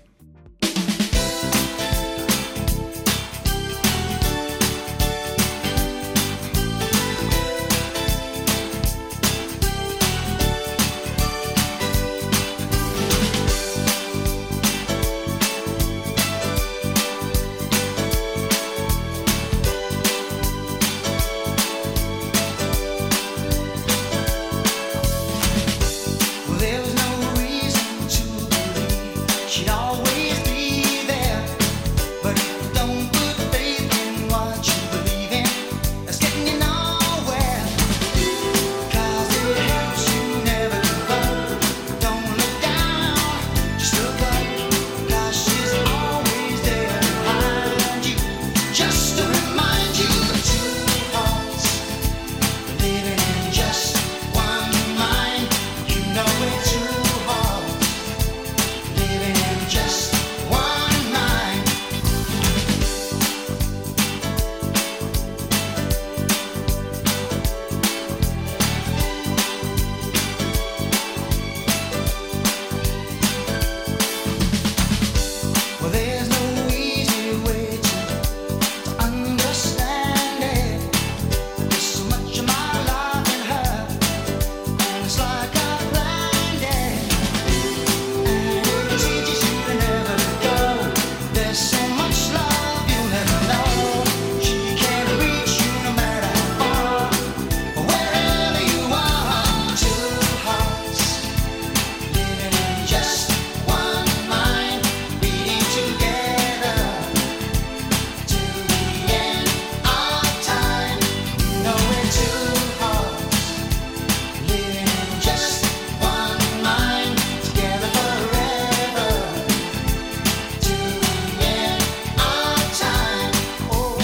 There's no reason to believe she'd always be there. But if you don't put faith in what you believe in, it's getting you nowhere. Cause it helps you never give up. Don't look down, just look up. Cause she's always there behind you, just to remind you of two hearts living in just one mind. You know it's two hearts living in just one mind. Well, there's no easy way to understand it. There's so much of my life in her, and it's like I planned it. And it teaches you to never let go. There's so much love you'll never know. She can't reach you no matter how far, wherever you are. Two hearts living in just one mind, beating together to the end of time. You know we're two hearts living in just one mind, together forever to the end of time. Oh,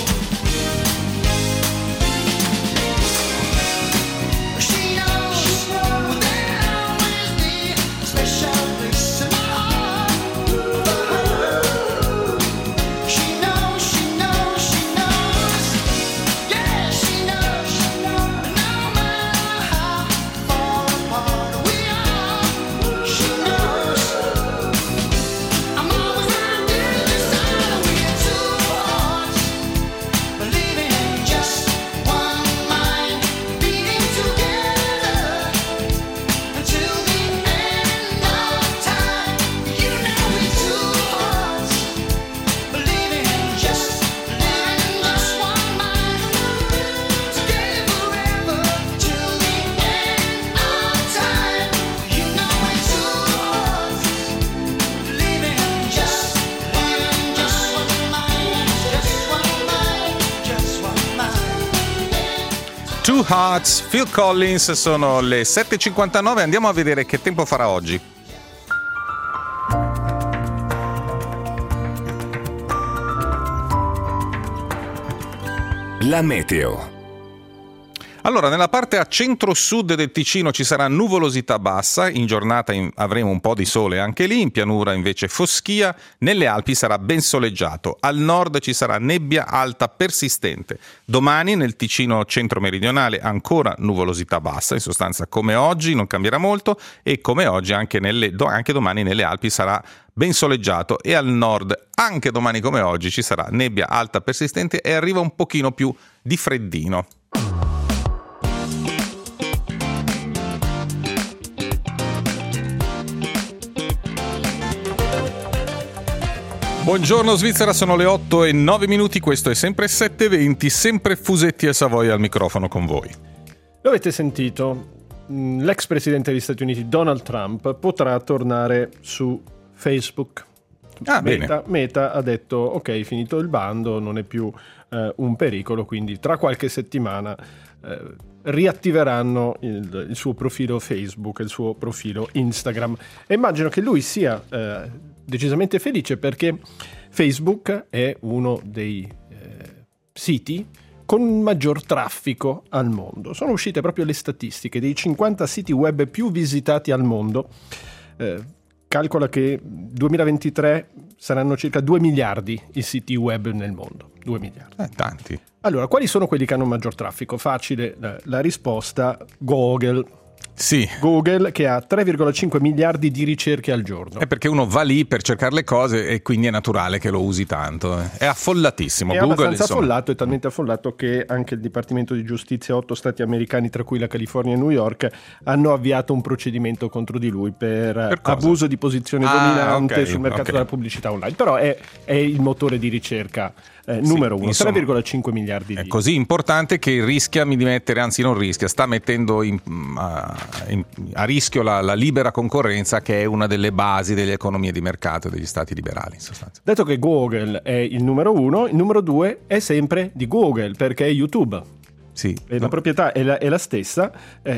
she knows there'll always be a special place in my heart for her. She knows, she knows, she knows. Yeah, she knows. No matter how far apart we are, she knows. I'm always right there beside her. We're two hearts living in just one mind, beating together until the end of time. You know we're two hearts living in just, living in just one mind, together forever till the end of time. You know we're two hearts living in just, living in just one mind, just one mind, just one mind. Two Hearts, Phil Collins. Sono le sette e cinquantanove, andiamo a vedere che tempo farà oggi. La meteo. Allora, nella parte a centro-sud del Ticino ci sarà nuvolosità bassa, in giornata in- avremo un po' di sole anche lì, in pianura invece foschia, nelle Alpi sarà ben soleggiato, al nord ci sarà nebbia alta persistente. Domani nel Ticino centro-meridionale ancora nuvolosità bassa, in sostanza come oggi, non cambierà molto, e come oggi anche, nelle, do- anche domani nelle Alpi sarà ben soleggiato, e al nord anche domani come oggi ci sarà nebbia alta persistente e arriva un pochino più di freddino. Buongiorno Svizzera, sono le otto e nove minuti, questo è sempre sette e venti, sempre Fusetti e Savoia al microfono con voi. Lo avete sentito, l'ex presidente degli Stati Uniti Donald Trump potrà tornare su Facebook. Ah, Meta, bene. Meta ha detto ok, finito il bando, non è più eh, un pericolo, quindi tra qualche settimana eh, riattiveranno il, il suo profilo Facebook, il suo profilo Instagram, e immagino che lui sia eh, decisamente felice, perché Facebook è uno dei eh, siti con maggior traffico al mondo. Sono uscite proprio le statistiche dei cinquanta siti web più visitati al mondo. Eh, calcola che duemilaventitré saranno circa due miliardi i siti web nel mondo. due miliardi. Eh, tanti. Allora, quali sono quelli che hanno maggior traffico? Facile, la, la risposta: Google. Sì. Google, che ha tre virgola cinque miliardi di ricerche al giorno. È perché uno va lì per cercare le cose e quindi è naturale che lo usi tanto. È affollatissimo. È Google, abbastanza insomma. affollato, è talmente affollato che anche il Dipartimento di Giustizia, otto stati americani, tra cui la California e New York, hanno avviato un procedimento contro di lui per, Per abuso di posizione Ah, dominante ok, sul mercato ok. della pubblicità online. Però è, è il motore di ricerca eh, numero uno, insomma, tre virgola cinque miliardi È di... così importante che rischia di mettere, anzi non rischia, sta mettendo in, a, in- a rischio la, la libera concorrenza, che è una delle basi delle economie di mercato degli stati liberali, in sostanza. Detto che Google è il numero uno, il numero due è sempre di Google, perché è YouTube. Sì. E la proprietà è la, è la stessa,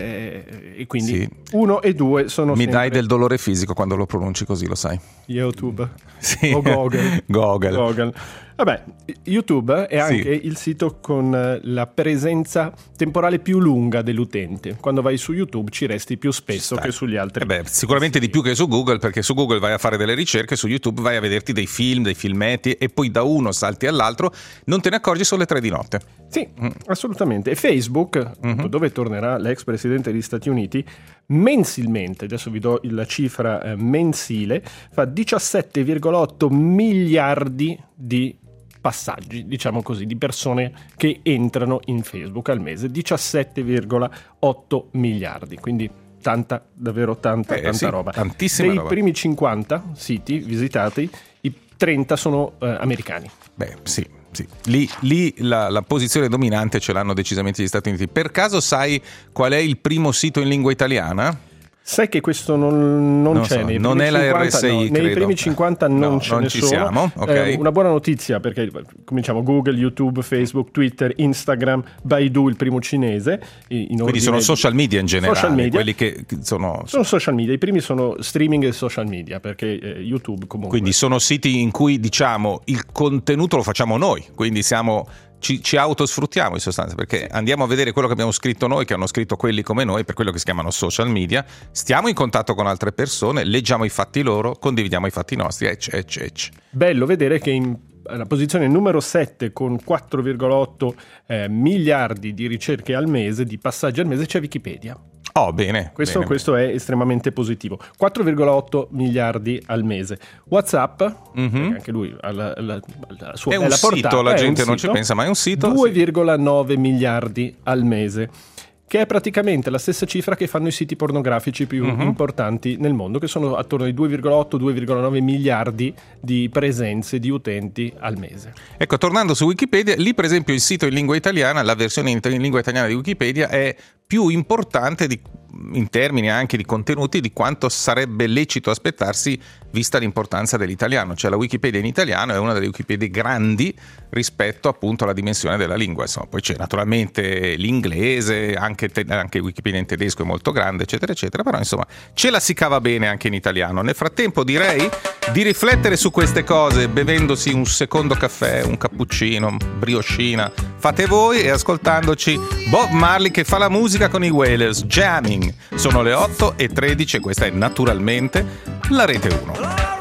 eh, e quindi Sì. uno e due sono Mi sempre dai del dolore fisico quando lo pronunci così, lo sai. YouTube. Sì. O Google. Google. Google. Vabbè, YouTube è anche Sì. il sito con eh, la presenza temporale più lunga dell'utente. Quando vai su YouTube ci resti più spesso Stai. che sugli altri. Eh beh, sicuramente di più che su Google, perché su Google vai a fare delle ricerche, su YouTube vai a vederti dei film, dei filmetti, e poi da uno salti all'altro, non te ne accorgi, sono le tre di notte. Sì, assolutamente. E Facebook, Mhm. dove tornerà l'ex presidente degli Stati Uniti, mensilmente, adesso vi do la cifra eh, mensile, fa diciassette virgola otto miliardi di passaggi, diciamo così, di persone che entrano in Facebook al mese. diciassette virgola otto miliardi, quindi tanta, davvero tanta, Eh, tanta sì, roba. tantissima Dei roba. primi cinquanta siti visitati, i trenta sono eh, americani. Beh, sì, sì. Lì, lì la, la posizione dominante ce l'hanno decisamente gli Stati Uniti. Per caso sai qual è il primo sito in lingua italiana? Sai che questo non, non Non c'è so, nei non primi è la cinquanta, R S I, no, nei credo. primi cinquanta non No, ce non ne ci sono. siamo, ok. Eh, una buona notizia, perché cominciamo Google, YouTube, Facebook, Twitter, Instagram, Baidu, il primo cinese, in Quindi ordine sono di- social media in generale, Social media. quelli che sono... Sono social media, i primi sono streaming e social media, perché eh, YouTube comunque... Quindi sono siti in cui, diciamo, il contenuto lo facciamo noi, quindi siamo... Ci, ci autosfruttiamo in sostanza, perché andiamo a vedere quello che abbiamo scritto noi, che hanno scritto quelli come noi, per quello che si chiamano social media, stiamo in contatto con altre persone, leggiamo i fatti loro, condividiamo i fatti nostri, ecc, ecc, ecc. Bello vedere che in alla posizione numero sette, con quattro virgola otto eh, miliardi di ricerche al mese, di passaggi al mese, c'è Wikipedia. Oh, bene. Questo, bene, questo è estremamente positivo. quattro virgola otto miliardi al mese. WhatsApp, Mhm. anche lui ha la, la, la sua È un bella sito, portata, la è gente un non sito. ci pensa, ma è un sito, due sì. virgola nove miliardi al mese, che è praticamente la stessa cifra che fanno i siti pornografici più Mhm. importanti nel mondo, che sono attorno ai due virgola otto due virgola nove miliardi di presenze di utenti al mese. Ecco, tornando su Wikipedia, lì per esempio il sito in lingua italiana, la versione in, in lingua italiana di Wikipedia è più importante di, in termini anche di contenuti, di quanto sarebbe lecito aspettarsi vista l'importanza dell'italiano. Cioè la Wikipedia in italiano è una delle Wikipedia grandi rispetto appunto alla dimensione della lingua. Insomma, poi c'è naturalmente l'inglese, anche, te, anche Wikipedia in tedesco è molto grande, eccetera, eccetera, però insomma ce la si cava bene anche in italiano. Nel frattempo direi di riflettere su queste cose bevendosi un secondo caffè, un cappuccino, brioscina, fate voi, e ascoltandoci Bob Marley che fa la musica con i Wailers, jamming. Sono le otto e tredici e questa è naturalmente la Rete uno.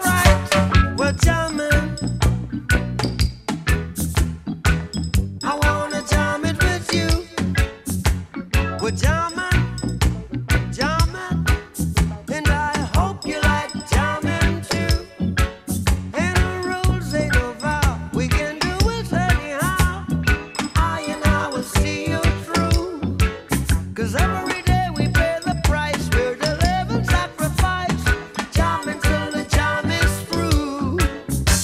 We're jamming. I wanna jam it with you. We're jamming, jamming, and I hope you like jamming too. And the rules ain't no vow, we can do it anyhow. I and I will see you through. 'Cause every day we pay the price, we're the living sacrifice. Jamming till the jam is through.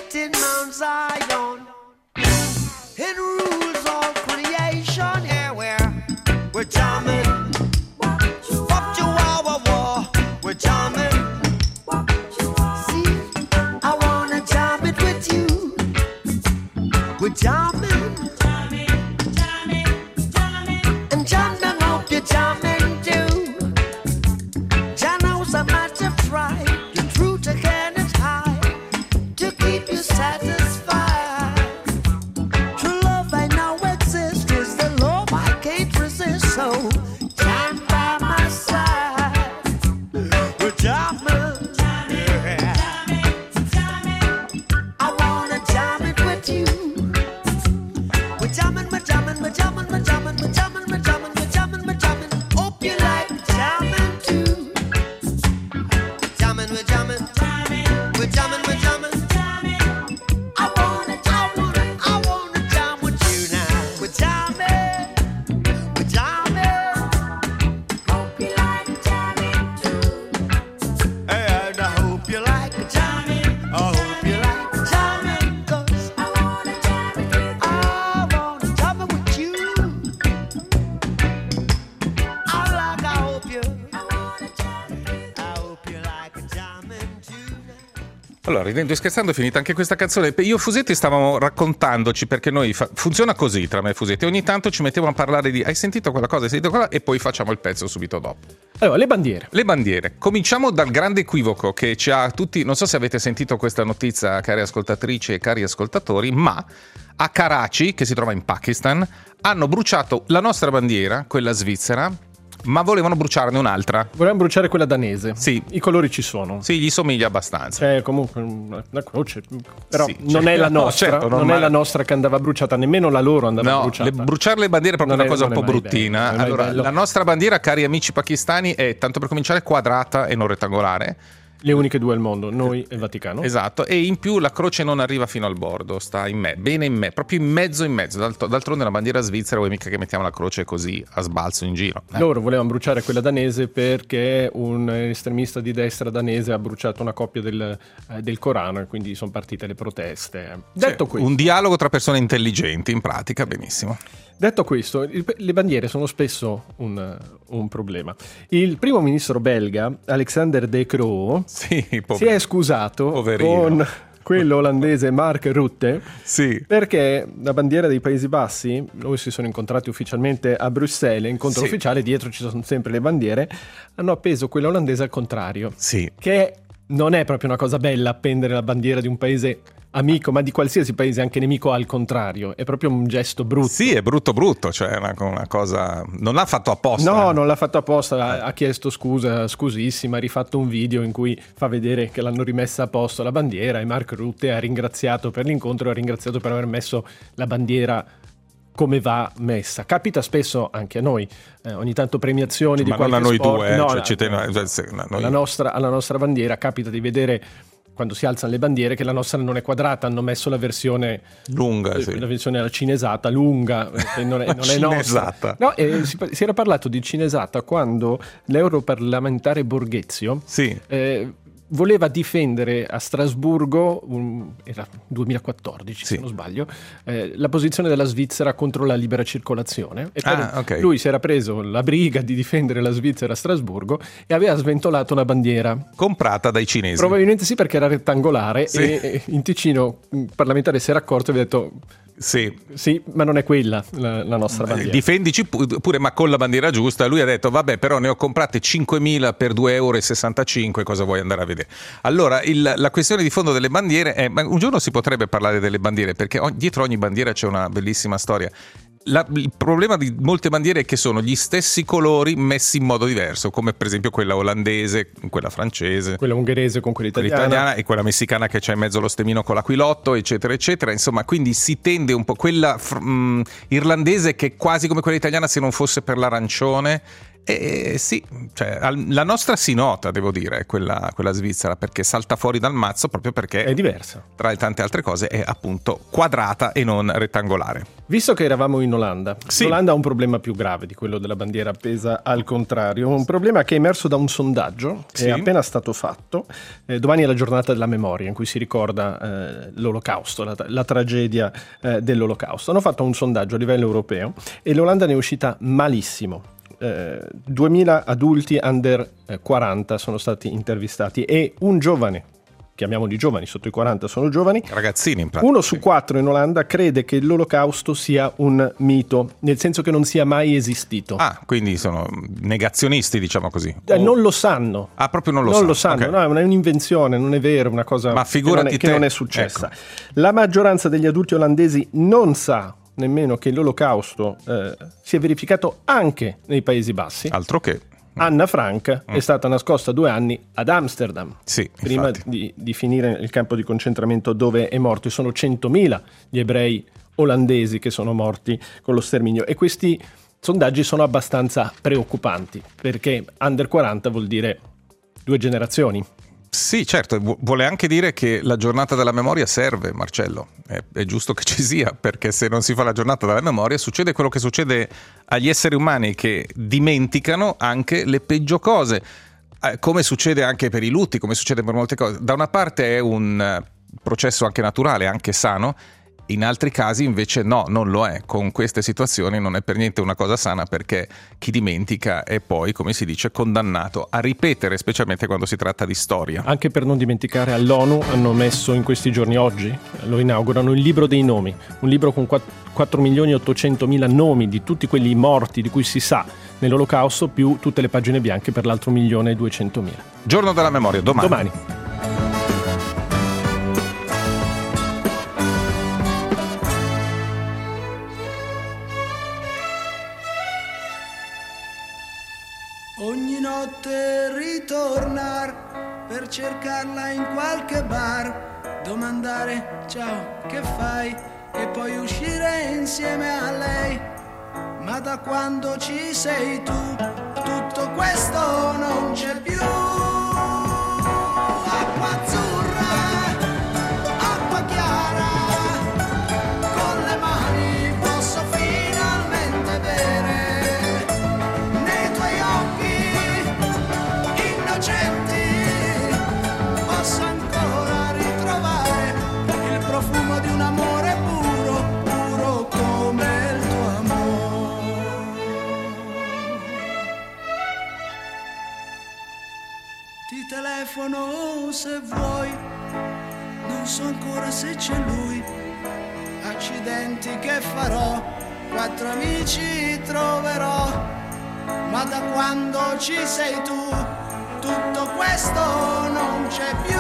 sitting Mount Zion and rules all creation. Yeah, we're we're jamming. Up to our war, we're jamming. See, I wanna jam it with you. We're jamming, jamming, jamming, jamming. And John, I hope you're jamming too. John knows how much I've tried. The truth again is high to keep you satisfied. True love I know exists is the love I can't resist. So stand by my side. We're jamming, jamming, jamming, jamming. I wanna jam it with you. We're jamming, we're jamming, we're jamming, we're jamming, we're jamming, we're jamming, we're jamming, we're jamming. Hope you like jamming too. Jamming, we're jamming, we're jamming, we're jamming. I wanna, I wanna, I wanna jam with you now. We're jamming, we're jamming. Hope you like jamming too. And I hope you like jamming. I hope you like jamming, 'cause I wanna jam with you. I wanna jam with you. I like, I hope you. I wanna jam with you. I hope you like jamming too. Allora, ridendo e scherzando, è finita anche questa canzone. Io e Fusetti stavamo raccontandoci, perché noi fa- funziona così tra me e Fusetti. Ogni tanto ci mettiamo a parlare di hai sentito quella cosa, hai sentito quella, e poi facciamo il pezzo subito dopo. Allora, le bandiere. Le bandiere. Cominciamo dal grande equivoco che ci ha tutti. Non so se avete sentito questa notizia, cari ascoltatrici e cari ascoltatori, ma a Karachi, che si trova in Pakistan, hanno bruciato la nostra bandiera, quella svizzera, ma volevano bruciarne un'altra. Volevamo bruciare quella danese. Sì. I colori ci sono. Sì, gli somiglia abbastanza. C'è comunque una una croce, però Sì, non cioè, è la no, nostra, certo, non normale. è la nostra che andava bruciata, nemmeno la loro andava No, bruciata. le, bruciare le bandiere è proprio Non una è- cosa un non po' è mai bruttina. bello, non è mai Allora, bello. la nostra bandiera, cari amici pakistani, è, tanto per cominciare, quadrata e non rettangolare. Le uniche due al mondo, noi e il Vaticano. Esatto, e in più la croce non arriva fino al bordo, sta in me, bene in me, proprio in mezzo in mezzo. D'alt- d'altronde la bandiera svizzera, vuoi mica che mettiamo la croce così a sbalzo in giro. Eh. Loro volevano bruciare quella danese perché un estremista di destra danese ha bruciato una copia del, eh, del Corano e quindi sono partite le proteste. Detto Cioè, questo, un dialogo tra persone intelligenti, in pratica, benissimo. detto questo, il- le bandiere sono spesso un, un problema. Il primo ministro belga, Alexander De Croo, Sì, si pover- è scusato Poverino. con quello olandese Mark Rutte Sì. perché la bandiera dei Paesi Bassi, loro si sono incontrati ufficialmente a Bruxelles, incontro Sì. ufficiale, dietro ci sono sempre le bandiere, hanno appeso quella olandese al contrario, Sì. che non è proprio una cosa bella appendere la bandiera di un paese amico, ma di qualsiasi paese anche nemico al contrario, è proprio un gesto brutto. Sì, è brutto brutto, cioè è una, una cosa. Non l'ha fatto apposta. No, eh. non l'ha fatto apposta, ha, ha chiesto scusa, scusissima, ha rifatto un video in cui fa vedere che l'hanno rimessa a posto la bandiera e Mark Rutte ha ringraziato per l'incontro, ha ringraziato per aver messo la bandiera come va messa. Capita spesso anche a noi, eh, ogni tanto premiazioni di Ma non qualche a noi sport. due, eh, No, cioè, no, ci ten- cioè, se- no, noi- alla, nostra, alla nostra bandiera capita di vedere quando si alzano le bandiere che la nostra non è quadrata, hanno messo la versione lunga, sì. la versione alla cinesata lunga, che non è, La non è nostra. cinesata. No, eh, si, si era parlato di cinesata quando l'europarlamentare Borghezio Sì. eh, voleva difendere a Strasburgo, un- era duemilaquattordici Sì. se non sbaglio, eh, la posizione della Svizzera contro la libera circolazione. E Ah, ok. lui si era preso la briga di difendere la Svizzera a Strasburgo e aveva sventolato una bandiera. Comprata dai cinesi. Probabilmente sì, perché era rettangolare Sì. e, e in Ticino un parlamentare si era accorto e aveva detto Sì. sì, ma non è quella la, la nostra Eh, bandiera. Difendici pu- pure, ma con la bandiera giusta. Lui ha detto vabbè, però ne ho comprate cinquemila per due virgola sessantacinque euro, cosa vuoi andare a vedere? Allora, il- la questione di fondo delle bandiere è, ma un giorno si potrebbe parlare delle bandiere, perché o- dietro ogni bandiera c'è una bellissima storia. La- il problema di molte bandiere è che sono gli stessi colori messi in modo diverso, come per esempio quella olandese, quella francese, Quella ungherese con quella quella italiana. italiana e quella messicana che c'è in mezzo lo stemino con l'aquilotto, eccetera eccetera. Insomma, quindi si tende un po' quella fr- mh, irlandese che è quasi come quella italiana se non fosse per l'arancione, Eh, sì, cioè, al- la nostra si nota, devo dire, quella, quella svizzera, perché salta fuori dal mazzo proprio perché È diversa. tra le tante altre cose è appunto quadrata e non rettangolare. Visto che eravamo in Olanda, Sì. l'Olanda ha un problema più grave di quello della bandiera appesa al contrario, un problema che è emerso da un sondaggio che Sì. è appena stato fatto. Eh, domani è la giornata della memoria in cui si ricorda eh, l'Olocausto, la, la tragedia eh, dell'Olocausto. Hanno fatto un sondaggio a livello europeo e l'Olanda ne è uscita malissimo. Eh, duemila adulti under eh, quaranta sono stati intervistati e un giovane, chiamiamoli giovani, sotto i quaranta sono giovani, Ragazzini in pratica. uno su quattro in Olanda crede che l'Olocausto sia un mito, nel senso che non sia mai esistito. Ah, quindi sono negazionisti, diciamo così. Eh, O- non lo sanno. Ah, proprio non lo non sanno. lo sanno, Ok. no, è una- è un'invenzione, non è vero, una cosa Ma che, figurati non è, che te. non è successa. Ecco. La maggioranza degli adulti olandesi non sa nemmeno che l'Olocausto eh, si è verificato anche nei Paesi Bassi. Altro che. Anna Frank è stata nascosta due anni ad Amsterdam, Sì, prima infatti. di, di finire il campo di concentramento dove è morto. E sono centomila gli ebrei olandesi che sono morti con lo sterminio. E questi sondaggi sono abbastanza preoccupanti, perché under quaranta vuol dire due generazioni. Sì, certo, vu- vuole anche dire che la giornata della memoria serve, Marcello. È, è giusto che ci sia, perché se non si fa la giornata della memoria succede quello che succede agli esseri umani, che dimenticano anche le peggio cose, eh, come succede anche per i lutti, come succede per molte cose. Da una parte è un eh, processo anche naturale, anche sano. In altri casi invece no, non lo è. Con queste situazioni non è per niente una cosa sana, perché chi dimentica è poi, come si dice, condannato a ripetere, specialmente quando si tratta di storia. Anche per non dimenticare, all'ONU hanno messo in questi giorni, oggi, lo inaugurano, il libro dei nomi, un libro con quattro milioni e ottocentomila nomi di tutti quelli morti di cui si sa nell'Olocausto, più tutte le pagine bianche per l'altro milione e duecentomila. Giorno della memoria, domani. Domani. Ogni notte ritornar per cercarla in qualche bar, domandare ciao che fai e poi uscire insieme a lei. Ma da quando ci sei tu tutto questo non c'è più. Acqua azzurra, acqua chiara, con le mani posso finalmente bere. Nei tuoi occhi innocenti posso ancora ritrovare il profumo di un amore puro, puro come il tuo amore. Ti telefono se vuoi, non so ancora se c'è lui. Accidenti che farò, quattro amici troverò. Ma da quando ci sei tu, tutto questo non c'è più.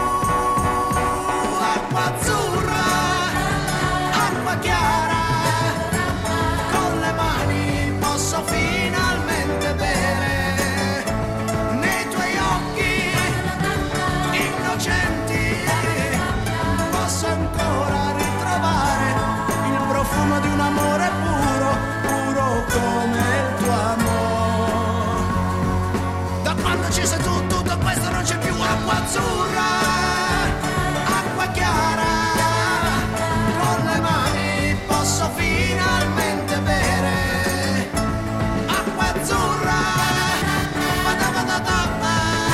Acqua azzurra, acqua chiara, con le mani posso finalmente bere. Nei tuoi occhi innocenti posso ancora ritrovare il profumo di un amore puro, puro come il tuo amore. Da quando ci sei tu, tutto questo non c'è più. Acqua azzurra, acqua chiara, con le mani posso finalmente bere. Acqua azzurra, ba-da-ba-da-da-ba.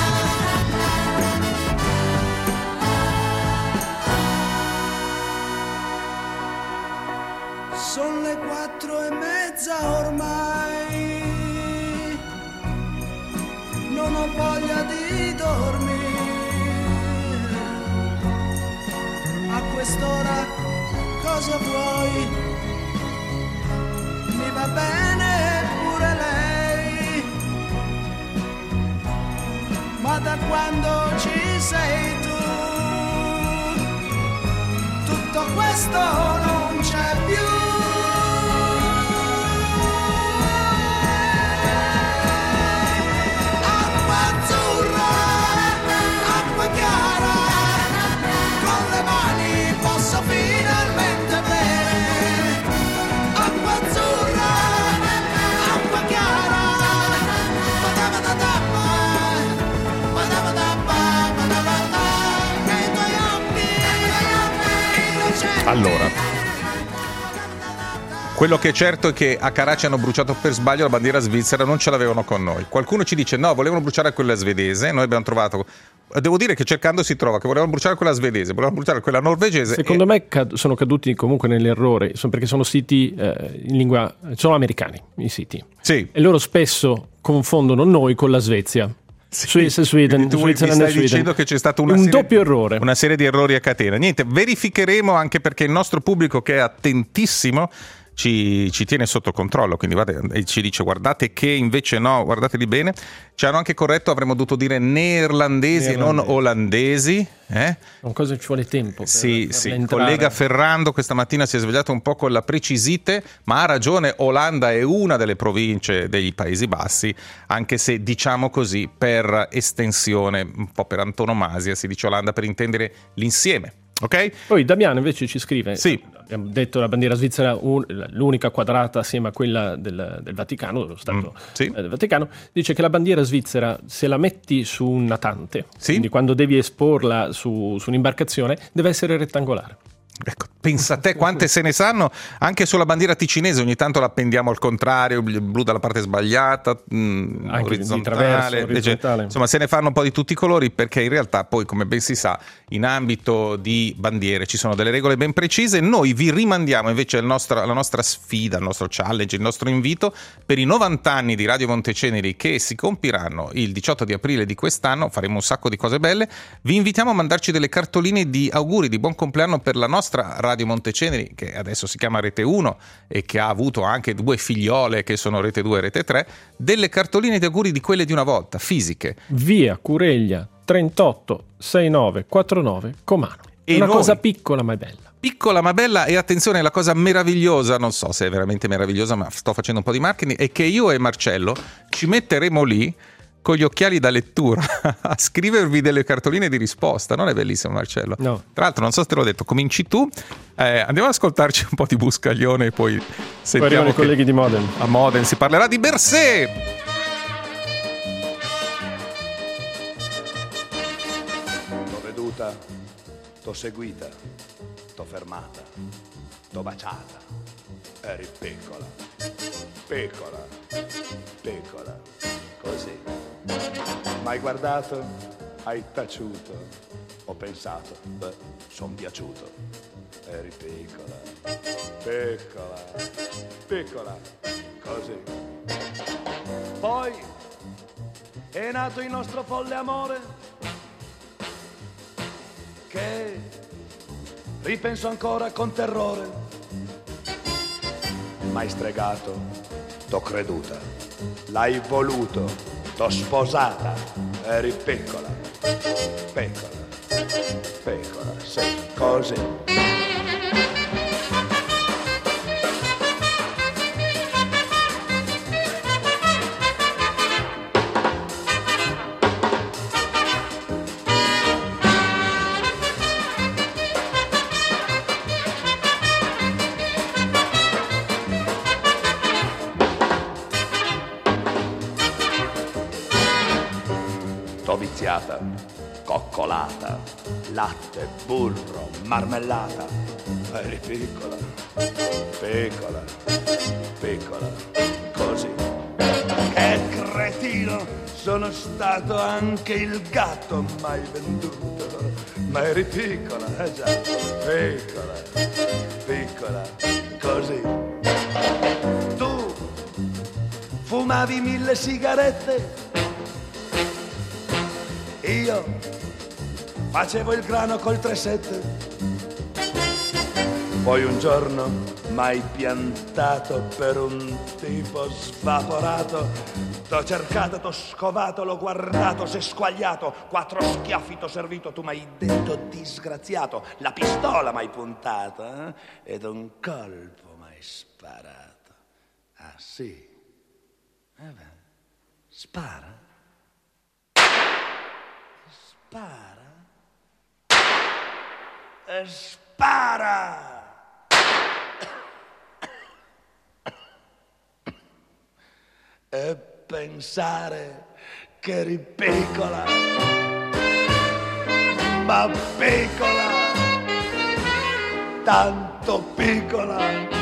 Sono le quattro e mezza ormai, non ho voglia di dormire. A quest'ora cosa vuoi? Mi va bene pure lei. Ma da quando ci sei tu, tutto questo non c'è più. Acqua azzurra, acqua chiara, con le mani posso finalmente bere. Acqua azzurra, acqua chiara, Allora, quello che è certo è che a Karachi hanno bruciato per sbaglio la bandiera svizzera, non ce l'avevano con noi. Qualcuno ci dice no, volevano bruciare quella svedese, noi abbiamo trovato... Devo dire che cercando si trova che volevano bruciare quella svedese, volevano bruciare quella norvegese. Secondo e... me cad- sono caduti comunque nell'errore, perché sono siti eh, in lingua... sono americani i siti. Sì. E loro spesso confondono noi con la Svezia. Sì. Swiss, Sweden, tu Switzerland mi e stai Sweden. dicendo che c'è stato una un serie, doppio errore, una serie di errori a catena. Niente, verificheremo, anche perché il nostro pubblico, che è attentissimo, ci, ci tiene sotto controllo, quindi guarda, e ci dice guardate che invece no, guardateli bene. Ci hanno anche corretto, avremmo dovuto dire neerlandesi, neerlandesi. e non olandesi. Eh? Una cosa ci vuole tempo per, sì, per sì. Il entrare. collega Ferrando questa mattina si è svegliato un po' con la precisite, ma ha ragione, Olanda è una delle province degli Paesi Bassi, anche se diciamo così per estensione, un po' per antonomasia, si dice Olanda per intendere l'insieme. Ok? Poi Damiano invece ci scrive, sì. abbiamo detto la bandiera svizzera, un, l'unica quadrata assieme a quella del, del Vaticano, dello Stato mm, sì. del Vaticano, dice che la bandiera svizzera, se la metti su un natante, sì. quindi quando devi esporla su, su un'imbarcazione, deve essere rettangolare. Ecco, pensa a te quante se ne sanno. Anche sulla bandiera ticinese ogni tanto la appendiamo al contrario, il blu dalla parte sbagliata, mh, anche orizzontale, di traverso, orizzontale. Insomma, se ne fanno un po' di tutti i colori, perché in realtà poi, come ben si sa, in ambito di bandiere ci sono delle regole ben precise. Noi vi rimandiamo invece il nostro, la nostra sfida, il nostro challenge, il nostro invito per i novanta anni di Radio Monteceneri, che si compiranno il diciotto di aprile di quest'anno. Faremo un sacco di cose belle. Vi invitiamo a mandarci delle cartoline di auguri di buon compleanno per la nostra Radio Monteceneri, che adesso si chiama Rete uno e che ha avuto anche due figliole che sono Rete due e Rete tre, delle cartoline di auguri di quelle di una volta, fisiche. Via Cureglia trentotto sessantanove quarantanove Comano. È una noi, cosa piccola ma è bella. Piccola ma bella, e attenzione, la cosa meravigliosa, non so se è veramente meravigliosa, ma sto facendo un po' di marketing, è che io e Marcello ci metteremo lì con gli occhiali da lettura a scrivervi delle cartoline di risposta. Non è bellissimo, Marcello? No. Tra l'altro, non so se te l'ho detto, cominci tu, eh, andiamo ad ascoltarci un po' di Buscaglione e poi sentiamo i colleghi di Modena. A Modena si parlerà di Bercé. T'ho veduta, t'ho seguita, t'ho fermata, t'ho baciata. Eri piccola, piccola, piccola, così. M'hai guardato, hai taciuto, ho pensato, beh, son piaciuto. Eri piccola, piccola, piccola, così. Poi è nato il nostro folle amore, che ripenso ancora con terrore. M'hai stregato, t'ho creduta, l'hai voluto, t'ho sposata, eri piccola, piccola, piccola, sei così. Viziata, coccolata, latte, burro, marmellata. Eri piccola, piccola, piccola, così. Che cretino, sono stato anche il gatto mai venduto. Ma eri piccola, eh già, piccola, piccola, così. Tu fumavi mille sigarette, io facevo il grano col tre sette. Poi un giorno m'hai piantato per un tipo svaporato. T'ho cercato, t'ho scovato, l'ho guardato, s'è squagliato. Quattro schiaffi t'ho servito, tu m'hai detto disgraziato. La pistola m'hai puntata, eh? Ed un colpo m'hai sparato. Ah sì? Eh beh, spara. Spara e spara. E pensare che eri piccola, ma piccola, tanto piccola,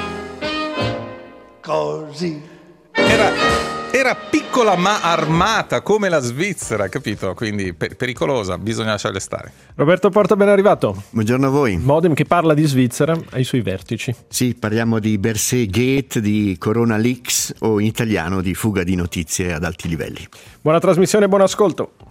così. Era, era piccola ma armata come la Svizzera, capito? Quindi per- pericolosa, bisogna lasciarle stare. Roberto Porta, ben arrivato. Buongiorno a voi. Modem che parla di Svizzera ai suoi vertici. Sì, parliamo di Berset Gate, di Corona Leaks o in italiano di fuga di notizie ad alti livelli. Buona trasmissione e buon ascolto.